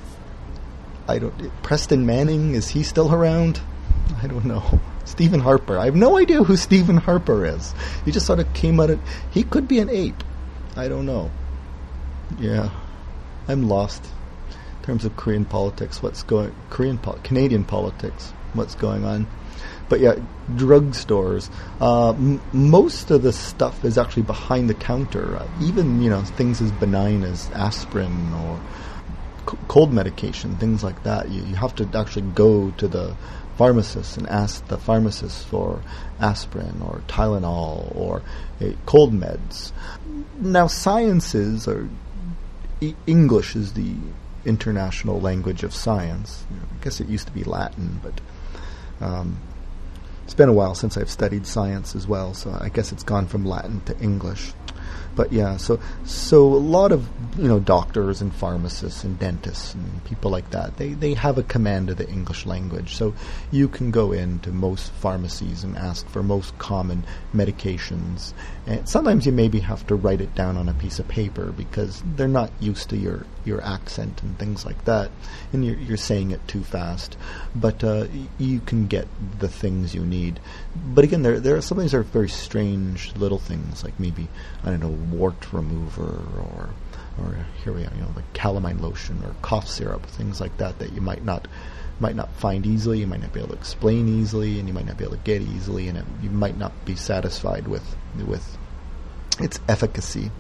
I don't. Preston Manning, is he still around? I don't know. Stephen Harper. I have no idea who Stephen Harper is. He just sort of came out of. He could be an ape. I don't know. Yeah, I'm lost in terms of Korean politics. What's going? Korean po- Canadian politics. What's going on? But yeah, drugstores. Uh, m- most of the stuff is actually behind the counter. Uh, even, you know, things as benign as aspirin or c- cold medication, things like that. You, you have to actually go to the pharmacist and ask the pharmacist for aspirin or Tylenol or uh, cold meds. Now, sciences are e- English is the international language of science. You know, I guess it used to be Latin, but. Um, It's been a while since I've studied science as well, so I guess it's gone from Latin to English. But yeah, so so a lot of, you know, doctors and pharmacists and dentists and people like that, they, they have a command of the English language. So you can go into most pharmacies and ask for most common medications. And sometimes you maybe have to write it down on a piece of paper because they're not used to your, your accent and things like that. And you're, you're saying it too fast. But uh, you can get the things you need. But again, there there are some things that are very strange little things, like maybe, I don't know, wart remover, or or here we are, you know, like calamine lotion or cough syrup, things like that that you might not might not find easily, you might not be able to explain easily, and you might not be able to get easily, and it, you might not be satisfied with with its efficacy.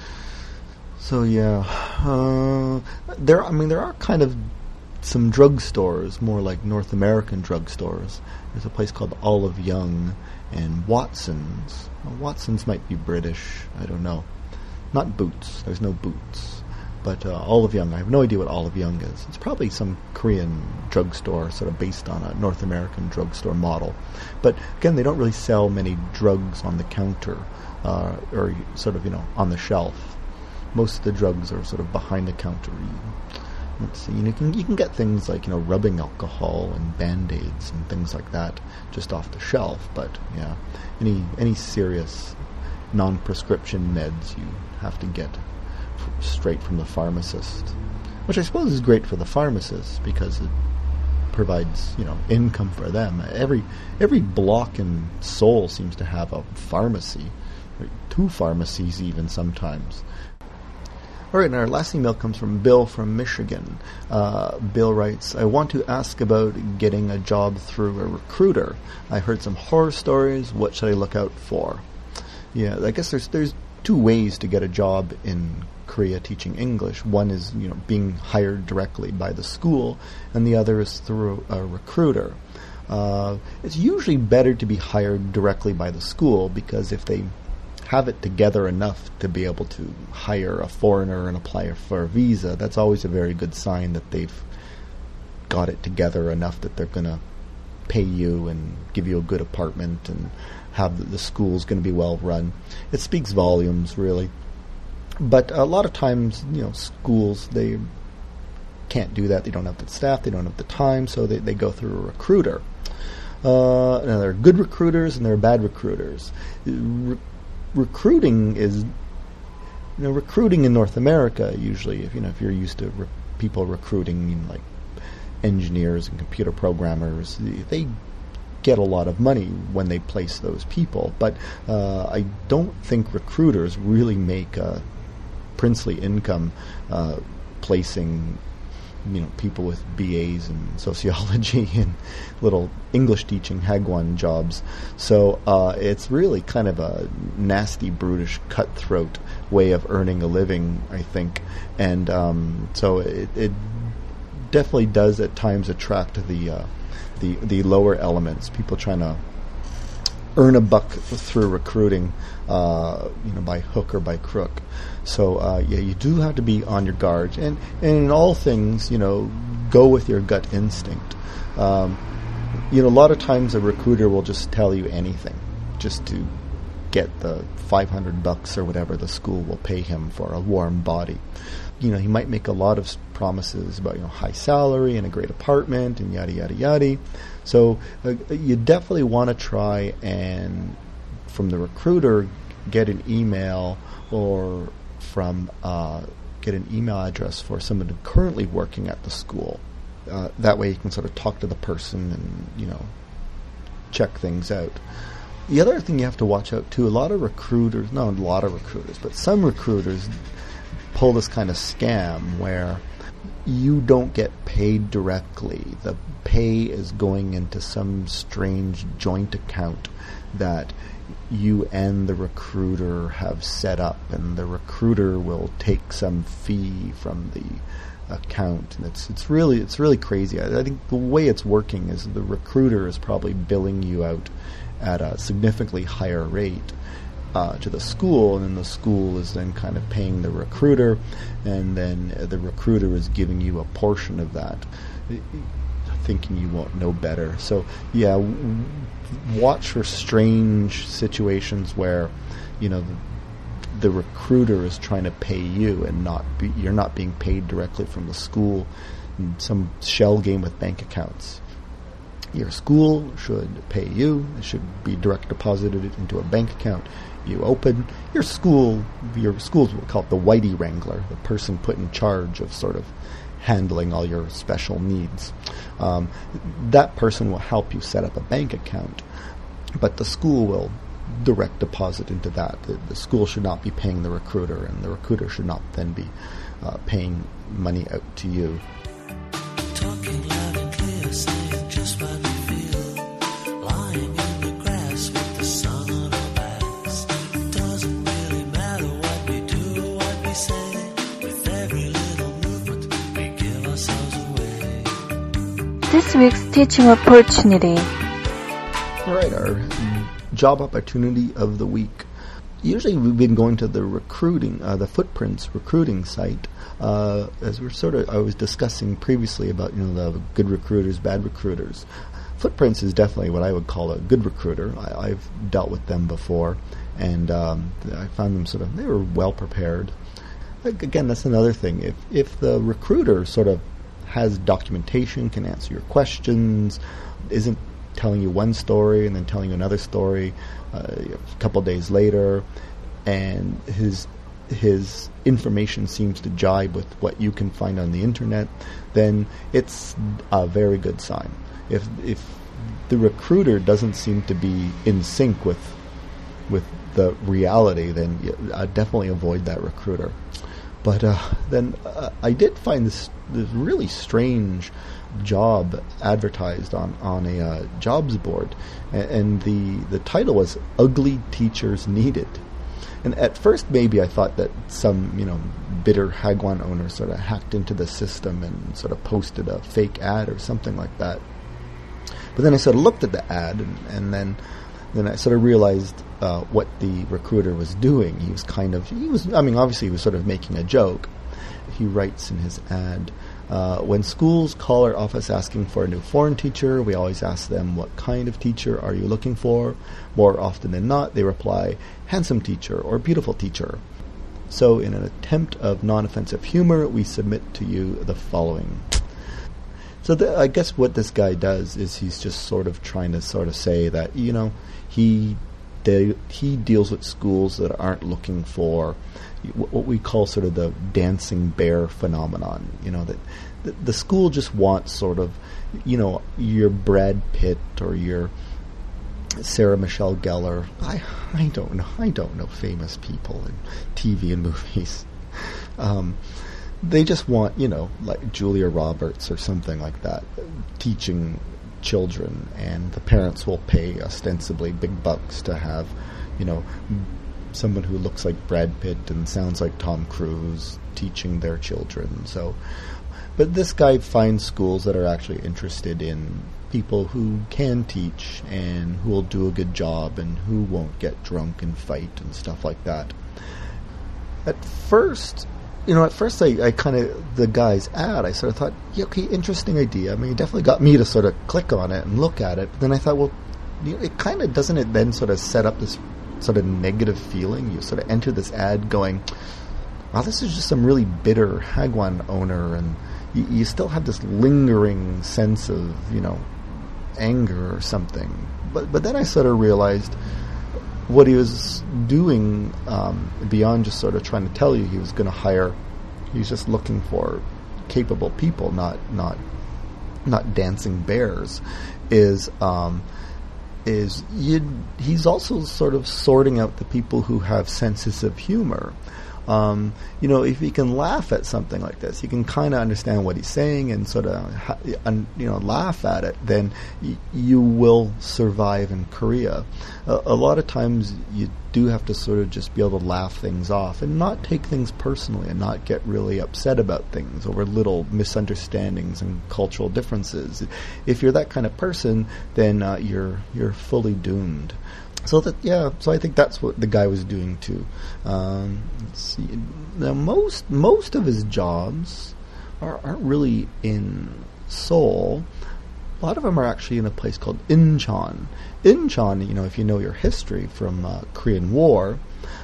So yeah, uh, there. I mean, there are kind of some drugstores, more like North American drugstores. There's a place called Olive Young and Watson's. Well, Watson's might be British. I don't know. Not Boots. There's no Boots. But uh, Olive Young, I have no idea what Olive Young is. It's probably some Korean drugstore sort of based on a North American drugstore model. But again, they don't really sell many drugs on the counter uh, or sort of, you know, on the shelf. Most of the drugs are sort of behind the counter. Let's see, you know, you can, you can get things like, you know, rubbing alcohol and Band-Aids and things like that just off the shelf. But yeah, any any serious non-prescription meds you have to get f- straight from the pharmacist, which I suppose is great for the pharmacist because it provides, you know, income for them. Every every block in Seoul seems to have a pharmacy, two pharmacies even sometimes. All right, and our last email comes from Bill from Michigan. Uh, Bill writes, I want to ask about getting a job through a recruiter. I heard some horror stories. What should I look out for? Yeah, I guess there's there's two ways to get a job in Korea teaching English. One is, you know, being hired directly by the school, and the other is through a recruiter. Uh, it's usually better to be hired directly by the school, because if they have it together enough to be able to hire a foreigner and apply for a visa, that's always a very good sign that they've got it together enough that they're going to pay you and give you a good apartment and have the, the school's going to be well run. It speaks volumes, really. But a lot of times, you know, schools, they can't do that. They don't have the staff, they don't have the time, so they, they go through a recruiter. Uh, now, there are good recruiters and there are bad recruiters. Re- recruiting is, you know, recruiting in North America, usually, if you know, if you're used to re- people recruiting, you know, like engineers and computer programmers, they get a lot of money when they place those people. But uh, I don't think recruiters really make a princely income uh, placing, you know, people with B As in sociology and little English teaching Hagwon jobs. So uh, it's really kind of a nasty, brutish, cutthroat way of earning a living, I think. And um, so it, it definitely does at times attract the uh, the the lower elements, people trying to earn a buck through recruiting, uh, you know, by hook or by crook. So uh, yeah, you do have to be on your guard, and and in all things, you know, go with your gut instinct. Um, you know, a lot of times a recruiter will just tell you anything, just to get the five hundred bucks or whatever the school will pay him for a warm body. You know, he might make a lot of promises about, you know, high salary and a great apartment and yada, yada, yada. So uh, you definitely want to try and, from the recruiter, get an email or from uh, get an email address for someone currently working at the school. Uh, that way you can sort of talk to the person and, you know, check things out. The other thing you have to watch out too, a lot of recruiters, not a lot of recruiters, but some recruiters pull this kind of scam where you don't get paid directly. The pay is going into some strange joint account that you and the recruiter have set up, and the recruiter will take some fee from the account, and it's it's really it's really crazy. I, I think the way it's working is the recruiter is probably billing you out at a significantly higher rate Uh, to the school, and then the school is then kind of paying the recruiter, and then uh, the recruiter is giving you a portion of that, thinking you won't know better. So yeah, w- watch for strange situations where, you know, the, the recruiter is trying to pay you and not be, you're not being paid directly from the school. Some shell game with bank accounts. Your school should pay you. It should be direct deposited into a bank account. You open your school. Your school's what we call it the Whitey Wrangler, the person put in charge of sort of handling all your special needs. Um, that person will help you set up a bank account, but the school will direct deposit into that. The, the school should not be paying the recruiter, and the recruiter should not then be uh, paying money out to you. Talking loud and clear, saying just what we feel. Lying in the grass with the sun on our backs. Doesn't really matter what we do or what we say. With every little movement, we give ourselves away. This week's teaching opportunity. All right, our job opportunity of the week. Usually we've been going to the recruiting, uh, the Footprints recruiting site, uh, as we're sort of, I was discussing previously about, you know, the good recruiters, bad recruiters. Footprints is definitely what I would call a good recruiter. I, I've dealt with them before, and um, I found them sort of, they were well prepared. Like, again, that's another thing. If if the recruiter sort of has documentation, can answer your questions, isn't telling you one story and then telling you another story uh, a couple days later, and his his information seems to jibe with what you can find on the internet, then it's a very good sign. If if the recruiter doesn't seem to be in sync with with the reality, then I definitely avoid that recruiter. But uh, then uh, I did find this, this really strange job advertised on on a uh, jobs board, and, and the the title was "Ugly Teachers Needed," And at first, maybe I thought that some, you know, bitter Hagwon owner sort of hacked into the system and sort of posted a fake ad or something like that. But then I sort of looked at the ad, and, and then then I sort of realized uh, what the recruiter was doing. He was kind of, he was, I mean, obviously he was sort of making a joke. He writes in his ad, uh, when schools call our office asking for a new foreign teacher, we always ask them, what kind of teacher are you looking for? More often than not, they reply, handsome teacher or beautiful teacher. So in an attempt of non-offensive humor, we submit to you the following. So the, I guess what this guy does is he's just sort of trying to sort of say that, you know, he de- he deals with schools that aren't looking for what we call sort of the dancing bear phenomenon. You know, that the, the school just wants sort of, you know, your Brad Pitt or your Sarah Michelle Gellar. I I don't know. I don't know famous people in T V and movies. Um, they just want, you know, like Julia Roberts or something like that, teaching children, and the parents will pay ostensibly big bucks to have, you know, someone who looks like Brad Pitt and sounds like Tom Cruise teaching their children. So, but this guy finds schools that are actually interested in people who can teach and who will do a good job and who won't get drunk and fight and stuff like that. At first, you know, at first I, I kind of, the guy's ad, I sort of thought, yeah, okay, interesting idea. I mean, it definitely got me to sort of click on it and look at it. But then I thought, well, you know, it kind of, doesn't it then sort of set up this sort of negative feeling? You sort of enter this ad going, wow, this is just some really bitter Hagwon owner, and you, you still have this lingering sense of, you know, anger or something. But but then I sort of realized what he was doing, um, beyond just sort of trying to tell you he was going to hire, he was just looking for capable people, not not not dancing bears, is um, is you'd, he's also sort of sorting out the people who have senses of humor. Um, you know, if you can laugh at something like this, you can kind of understand what he's saying and sort of, ha- un, you know, laugh at it, then y- you will survive in Korea. Uh, a lot of times you do have to sort of just be able to laugh things off and not take things personally and not get really upset about things over little misunderstandings and cultural differences. If you're that kind of person, then uh, you're you're fully doomed. So that yeah, so I think that's what the guy was doing too. Um, let's see. Now most most of his jobs are, aren't really in Seoul. A lot of them are actually in a place called Incheon. Incheon, you know, if you know your history from uh, Korean War,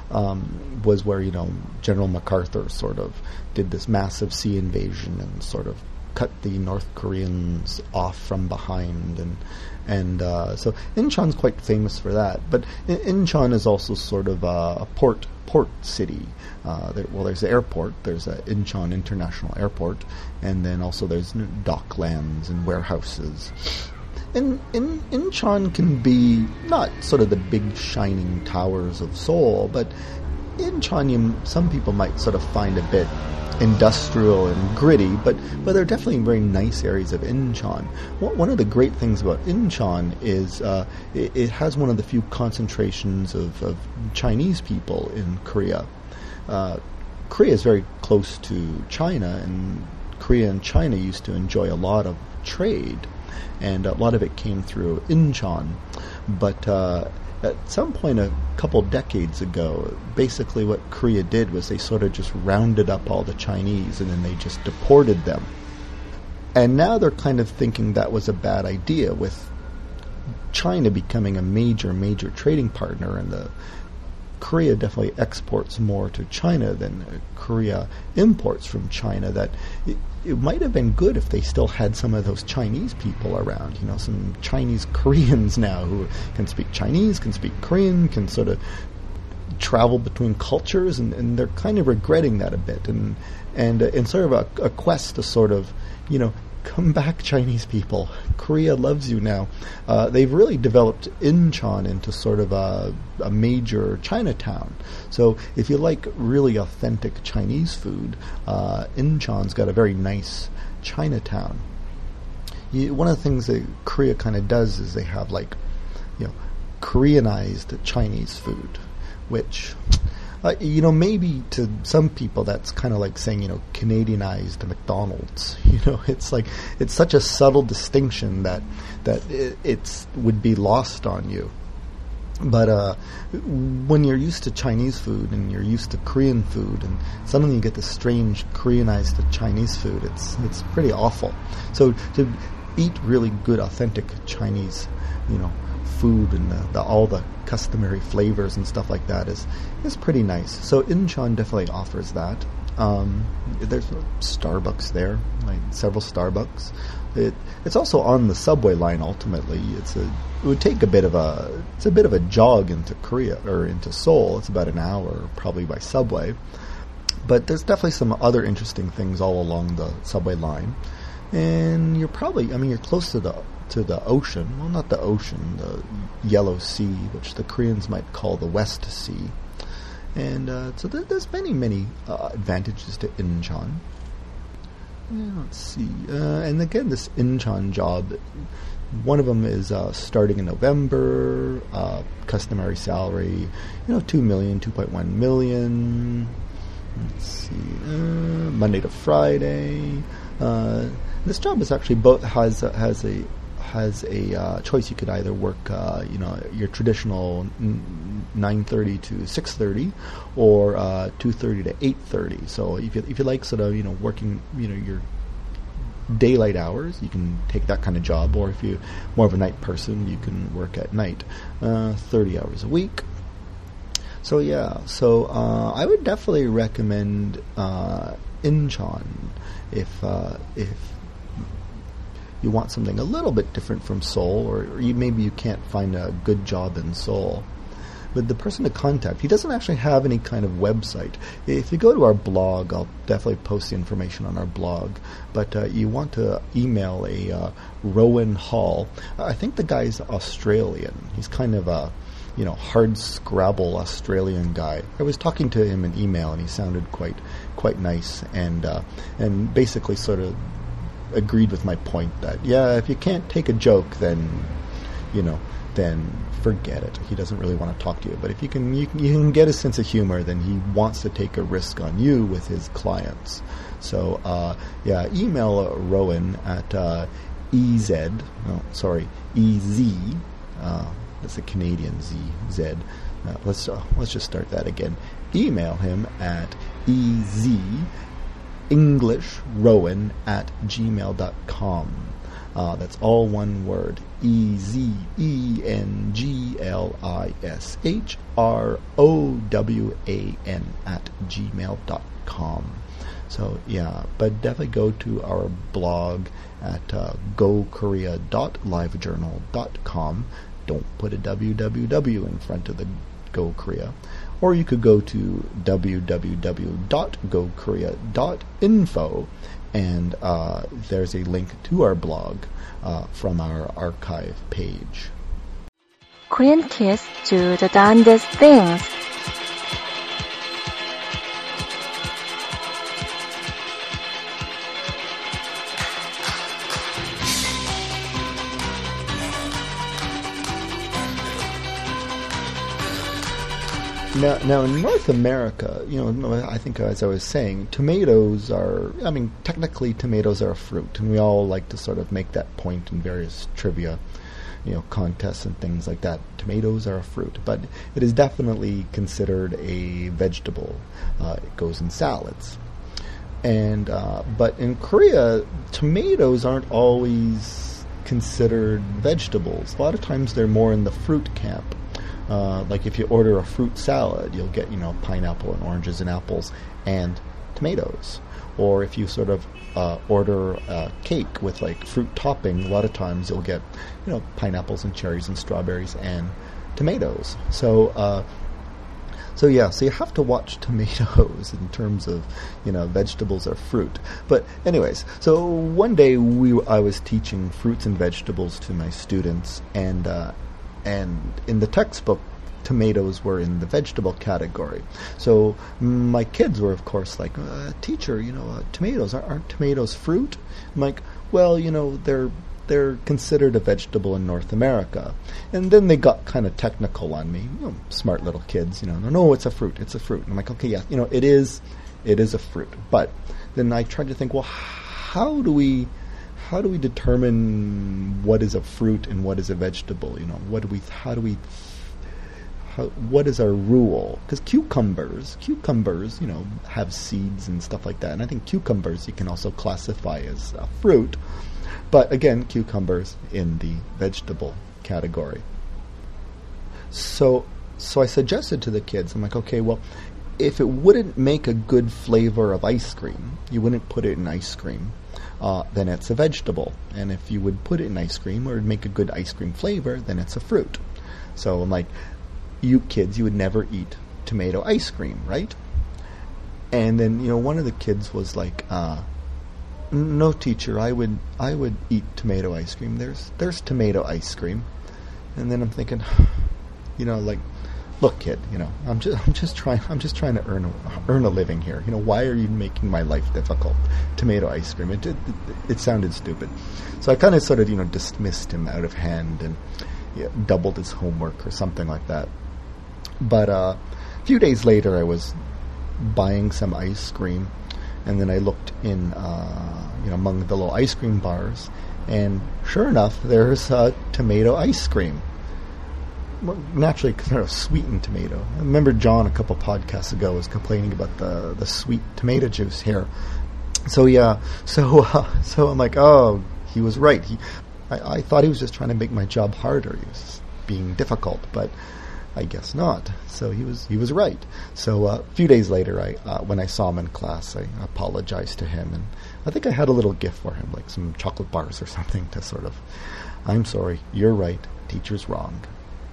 um, was where, you know, General MacArthur sort of did this massive sea invasion and sort of cut the North Koreans off from behind, and and uh, so Incheon's quite famous for that. But in- Incheon is also sort of a, a port port city. Uh, there, well, there's the airport. There's a Incheon International Airport, and then also there's docklands and warehouses. And in, Incheon can be not sort of the big shining towers of Seoul, but Incheon, you, some people might sort of find a bit industrial and gritty, but, but there are definitely very nice areas of Incheon. One of the great things about Incheon is uh, it, it has one of the few concentrations of, of Chinese people in Korea. Uh, Korea is very close to China, and Korea and China used to enjoy a lot of trade, and a lot of it came through Incheon. But uh, at some point a couple decades ago, basically what Korea did was they sort of just rounded up all the Chinese and then they just deported them. And now they're kind of thinking that was a bad idea, with China becoming a major, major trading partner, and the Korea definitely exports more to China than uh, Korea imports from China, that it, it might have been good if they still had some of those Chinese people around, you know, some Chinese Koreans now who can speak Chinese, can speak Korean, can sort of travel between cultures, and, and they're kind of regretting that a bit, and and uh, in sort of a, a quest to sort of, you know, come back, Chinese people. Korea loves you now. Uh, they've really developed Incheon into sort of a, a major Chinatown. So if you like really authentic Chinese food, uh, Incheon's got a very nice Chinatown. You, one of the things that Korea kind of does is they have, like, you know, Koreanized Chinese food, which uh, you know, maybe to some people that's kind of like saying, you know, Canadianized McDonald's. You know, it's like it's such a subtle distinction that that it, it's would be lost on you. But uh, when you're used to Chinese food and you're used to Korean food, and suddenly you get this strange Koreanized Chinese food, it's it's pretty awful. So to eat really good, authentic Chinese, you know, food and the, the, all the customary flavors and stuff like that is is pretty nice. So Incheon definitely offers that. Um, there's Starbucks there, like several Starbucks. It it's also on the subway line. Ultimately, it's a it would take a bit of a it's a bit of a jog into Korea or into Seoul. It's about an hour probably by subway, but there's definitely some other interesting things all along the subway line. And you're probably I mean you're close to the to the ocean. Well, not the ocean, the Yellow Sea, which the Koreans might call the West Sea. And uh, so th- there's many many uh, advantages to Incheon. Let's see. Uh, and again, this Incheon job, one of them is uh, starting in November, uh, customary salary, you know, two million, two point one million. Let's see. Uh, Monday to Friday. Uh, this job is actually both has a, has a has a uh, choice. You could either work, uh, you know, your traditional nine thirty to six thirty, or uh, two thirty to eight thirty. So if you if you like sort of you know working you know your daylight hours, you can take that kind of job. Or if you're more of a night person, you can work at night, uh, thirty hours a week. So yeah, so uh, I would definitely recommend uh, Incheon if uh, if. you want something a little bit different from Seoul, or, or you, maybe you can't find a good job in Seoul. But the person to contact, he doesn't actually have any kind of website. If you go to our blog, I'll definitely post the information on our blog, but uh, you want to email a uh, Rowan Hall. I think the guy's Australian. He's kind of a, you know, hard scrabble Australian guy. I was talking to him in email, and he sounded quite quite nice, and uh, and basically sort of agreed with my point that, yeah, if you can't take a joke, then, you know, then forget it. He doesn't really want to talk to you. But if you can, you can, you can get a sense of humor, then he wants to take a risk on you with his clients. So, uh, yeah, email uh, Rowan at uh, E Z, oh, sorry, E Z, uh, that's a Canadian Z, Z. Uh, let's, uh, let's just start that again. Email him at E Z, English Rowan at gmail dot com. Uh, that's all one word. E Z E N G L I S H R O W A N at gmail dot com. So, yeah, but definitely go to our blog at uh, go korea dot live journal dot com. Don't put a www in front of the Go Korea. Or you could go to w w w dot go korea dot info, and uh, there's a link to our blog uh, from our archive page. Korean kids do the darndest things. Now, now in North America, you know, I think as I was saying, tomatoes are, I mean, technically tomatoes are a fruit, and we all like to sort of make that point in various trivia, you know, contests and things like that. Tomatoes are a fruit, but it is definitely considered a vegetable. Uh, it goes in salads. And, uh, but in Korea, tomatoes aren't always considered vegetables. A lot of times they're more in the fruit camp. Uh, like if you order a fruit salad, you'll get, you know, pineapple and oranges and apples and tomatoes. Or if you sort of uh, order a cake with like fruit topping, a lot of times you'll get, you know, pineapples and cherries and strawberries and tomatoes. So, uh, so yeah, so you have to watch tomatoes in terms of, you know, vegetables or fruit. But anyways, so one day we I was teaching fruits and vegetables to my students, and uh, and in the textbook, tomatoes were in the vegetable category. So my kids were, of course, like, uh, teacher, you know, uh, tomatoes, aren't, aren't tomatoes fruit? I'm like, well, you know, they're they're considered a vegetable in North America. And then they got kind of technical on me. You know, smart little kids, you know, no, it's a fruit, it's a fruit. And I'm like, okay, yeah, you know, it is, it is a fruit. But then I tried to think, well, how do we, how do we determine what is a fruit and what is a vegetable? You know, what do we, how do we, how, what is our rule? Because cucumbers, cucumbers, you know, have seeds and stuff like that. And I think cucumbers you can also classify as a fruit. But again, cucumbers in the vegetable category. So, so I suggested to the kids, I'm like, okay, well, if it wouldn't make a good flavor of ice cream, you wouldn't put it in ice cream, uh, then it's a vegetable. And if you would put it in ice cream or make a good ice cream flavor, then it's a fruit. So I'm like, you kids, you would never eat tomato ice cream, right? And then, you know, one of the kids was like, uh, no, teacher, I would I would eat tomato ice cream. There's there's tomato ice cream. And then I'm thinking, you know, like, look, kid, you know, I'm just I'm just trying I'm just trying to earn a, earn a living here. You know, why are you making my life difficult? Tomato ice cream. It it, it sounded stupid. So I kind of sort of, you know, dismissed him out of hand and yeah, doubled his homework or something like that. But uh, a few days later, I was buying some ice cream. And then I looked in, uh, you know, among the little ice cream bars, and sure enough, there's uh, tomato ice cream. Well, naturally, kind of sweetened tomato. I remember John a couple podcasts ago was complaining about the, the sweet tomato juice here. So yeah, so uh, so I'm like, oh, he was right. He, I, I thought he was just trying to make my job harder. He was being difficult, but I guess not. So he was he was right. So uh, a few days later, I uh, when I saw him in class, I apologized to him, and I think I had a little gift for him, like some chocolate bars or something, to sort of, I'm sorry, you're right, teacher's wrong.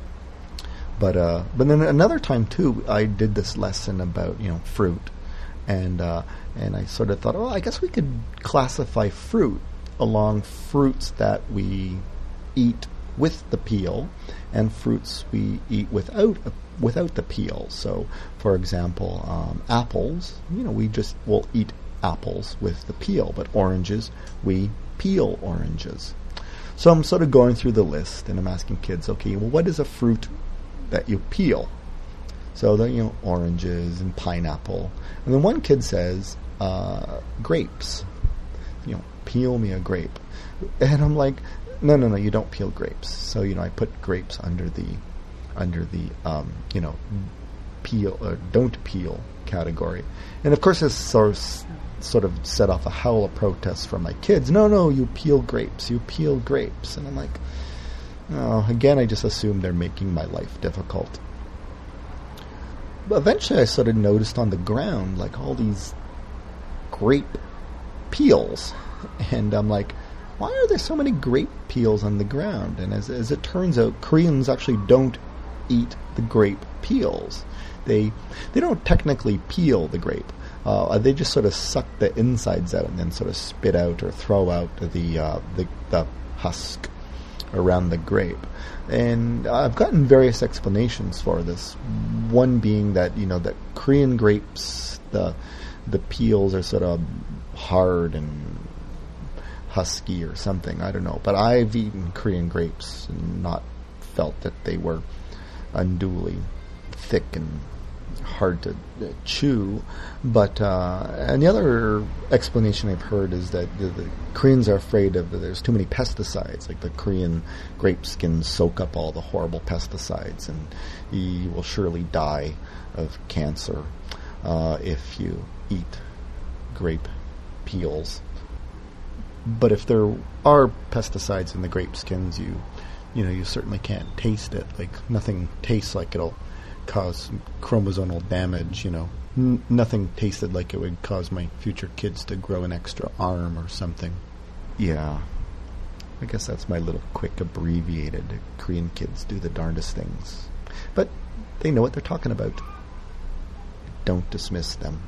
But uh, but then another time too, I did this lesson about, you know, fruit, and uh, and I sort of thought, oh, I guess we could classify fruit along fruits that we eat with the peel, and fruits we eat without uh, without the peel. So, for example, um, apples, you know, we just will eat apples with the peel, but oranges, we peel oranges. So I'm sort of going through the list, and I'm asking kids, okay, well, what is a fruit that you peel? So, then, you know, oranges and pineapple. And then one kid says, uh, grapes. You know, peel me a grape. And I'm like, no, no, no, you don't peel grapes. So, you know, I put grapes under the, under the, um, you know, peel, or don't peel category. And of course this sort of, sort of set off a howl of protest from my kids. No, no, you peel grapes, you peel grapes. And I'm like, oh, again, I just assumed they're making my life difficult. But eventually I sort of noticed on the ground, like, all these grape peels. And I'm like, why are there so many grape peels on the ground? And as as it turns out, Koreans actually don't eat the grape peels. They they don't technically peel the grape. Uh, they just sort of suck the insides out and then sort of spit out or throw out the uh, the, the husk around the grape. And I've gotten various explanations for this. One being that, you know, that Korean grapes, the the peels are sort of hard and husky or something. I don't know. But I've eaten Korean grapes and not felt that they were unduly thick and hard to uh, chew. But uh, and the other explanation I've heard is that the, the Koreans are afraid of that there's too many pesticides. Like, the Korean grape skins soak up all the horrible pesticides, and you will surely die of cancer uh, if you eat grape peels. But if there are pesticides in the grape skins, you you know, you certainly can't taste it. Like, nothing tastes like it'll cause chromosomal damage, you know. N- nothing tasted like it would cause my future kids to grow an extra arm or something. Yeah. I guess that's my little quick abbreviated Korean kids do the darndest things. But they know what they're talking about. Don't dismiss them.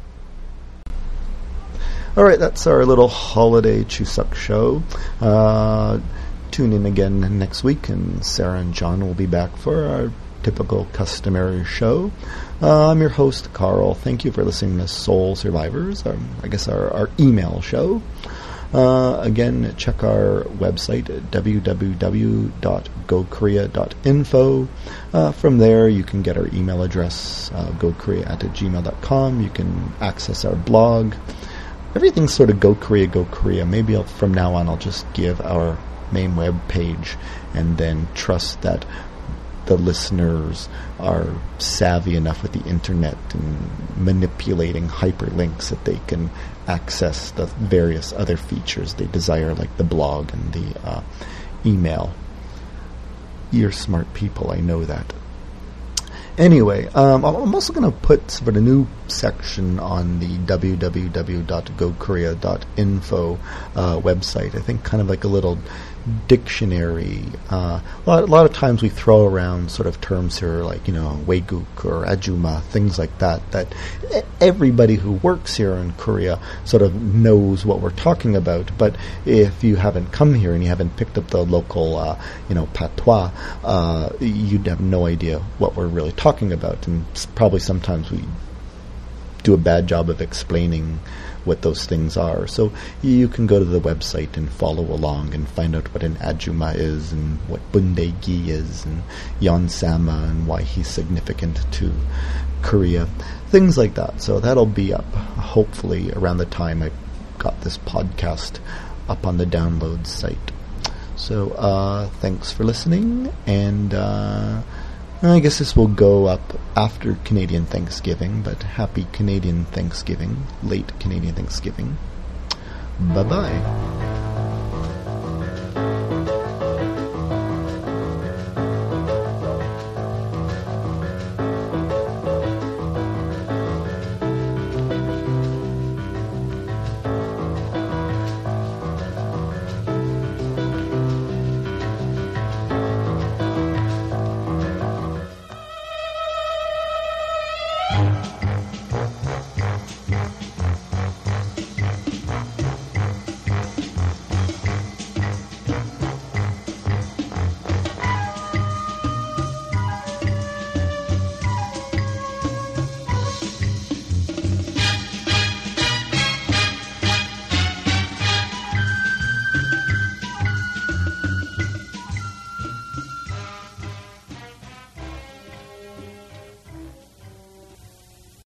Alright, that's our little holiday Chuseok show. Uh, tune in again next week, and Sarah and John will be back for our typical customary show. Uh, I'm your host, Carl. Thank you for listening to Soul Survivors, um, I guess our, our email show. Uh, again, check our website at w w w dot go korea dot info. Uh, from there, you can get our email address, uh, go korea at gmail dot com. You can access our blog. Everything's sort of Go Korea, Go Korea. Maybe I'll, from now on I'll just give our main web page and then trust that the listeners are savvy enough with the internet and manipulating hyperlinks that they can access the various other features they desire, like the blog and the uh, email. You're smart people, I know that. Anyway, um, I'm also going to put sort of a new section on the w w w dot go korea dot info uh, website. I think kind of like a little dictionary. Uh, a, lot, a lot of times we throw around sort of terms here like, you know, Waeguk or Ajuma, things like that, that everybody who works here in Korea sort of knows what we're talking about. But if you haven't come here and you haven't picked up the local, uh, you know, patois, uh, you'd have no idea what we're really talking about. And probably sometimes we do a bad job of explaining what those things are. So you can go to the website and follow along and find out what an Ajuma is and what Bundegi is and Yonsama and why he's significant to Korea. Things like that. So that'll be up hopefully around the time I got this podcast up on the download site. So uh, thanks for listening, and uh, I guess this will go up after Canadian Thanksgiving, but happy Canadian Thanksgiving, late Canadian Thanksgiving. Bye-bye.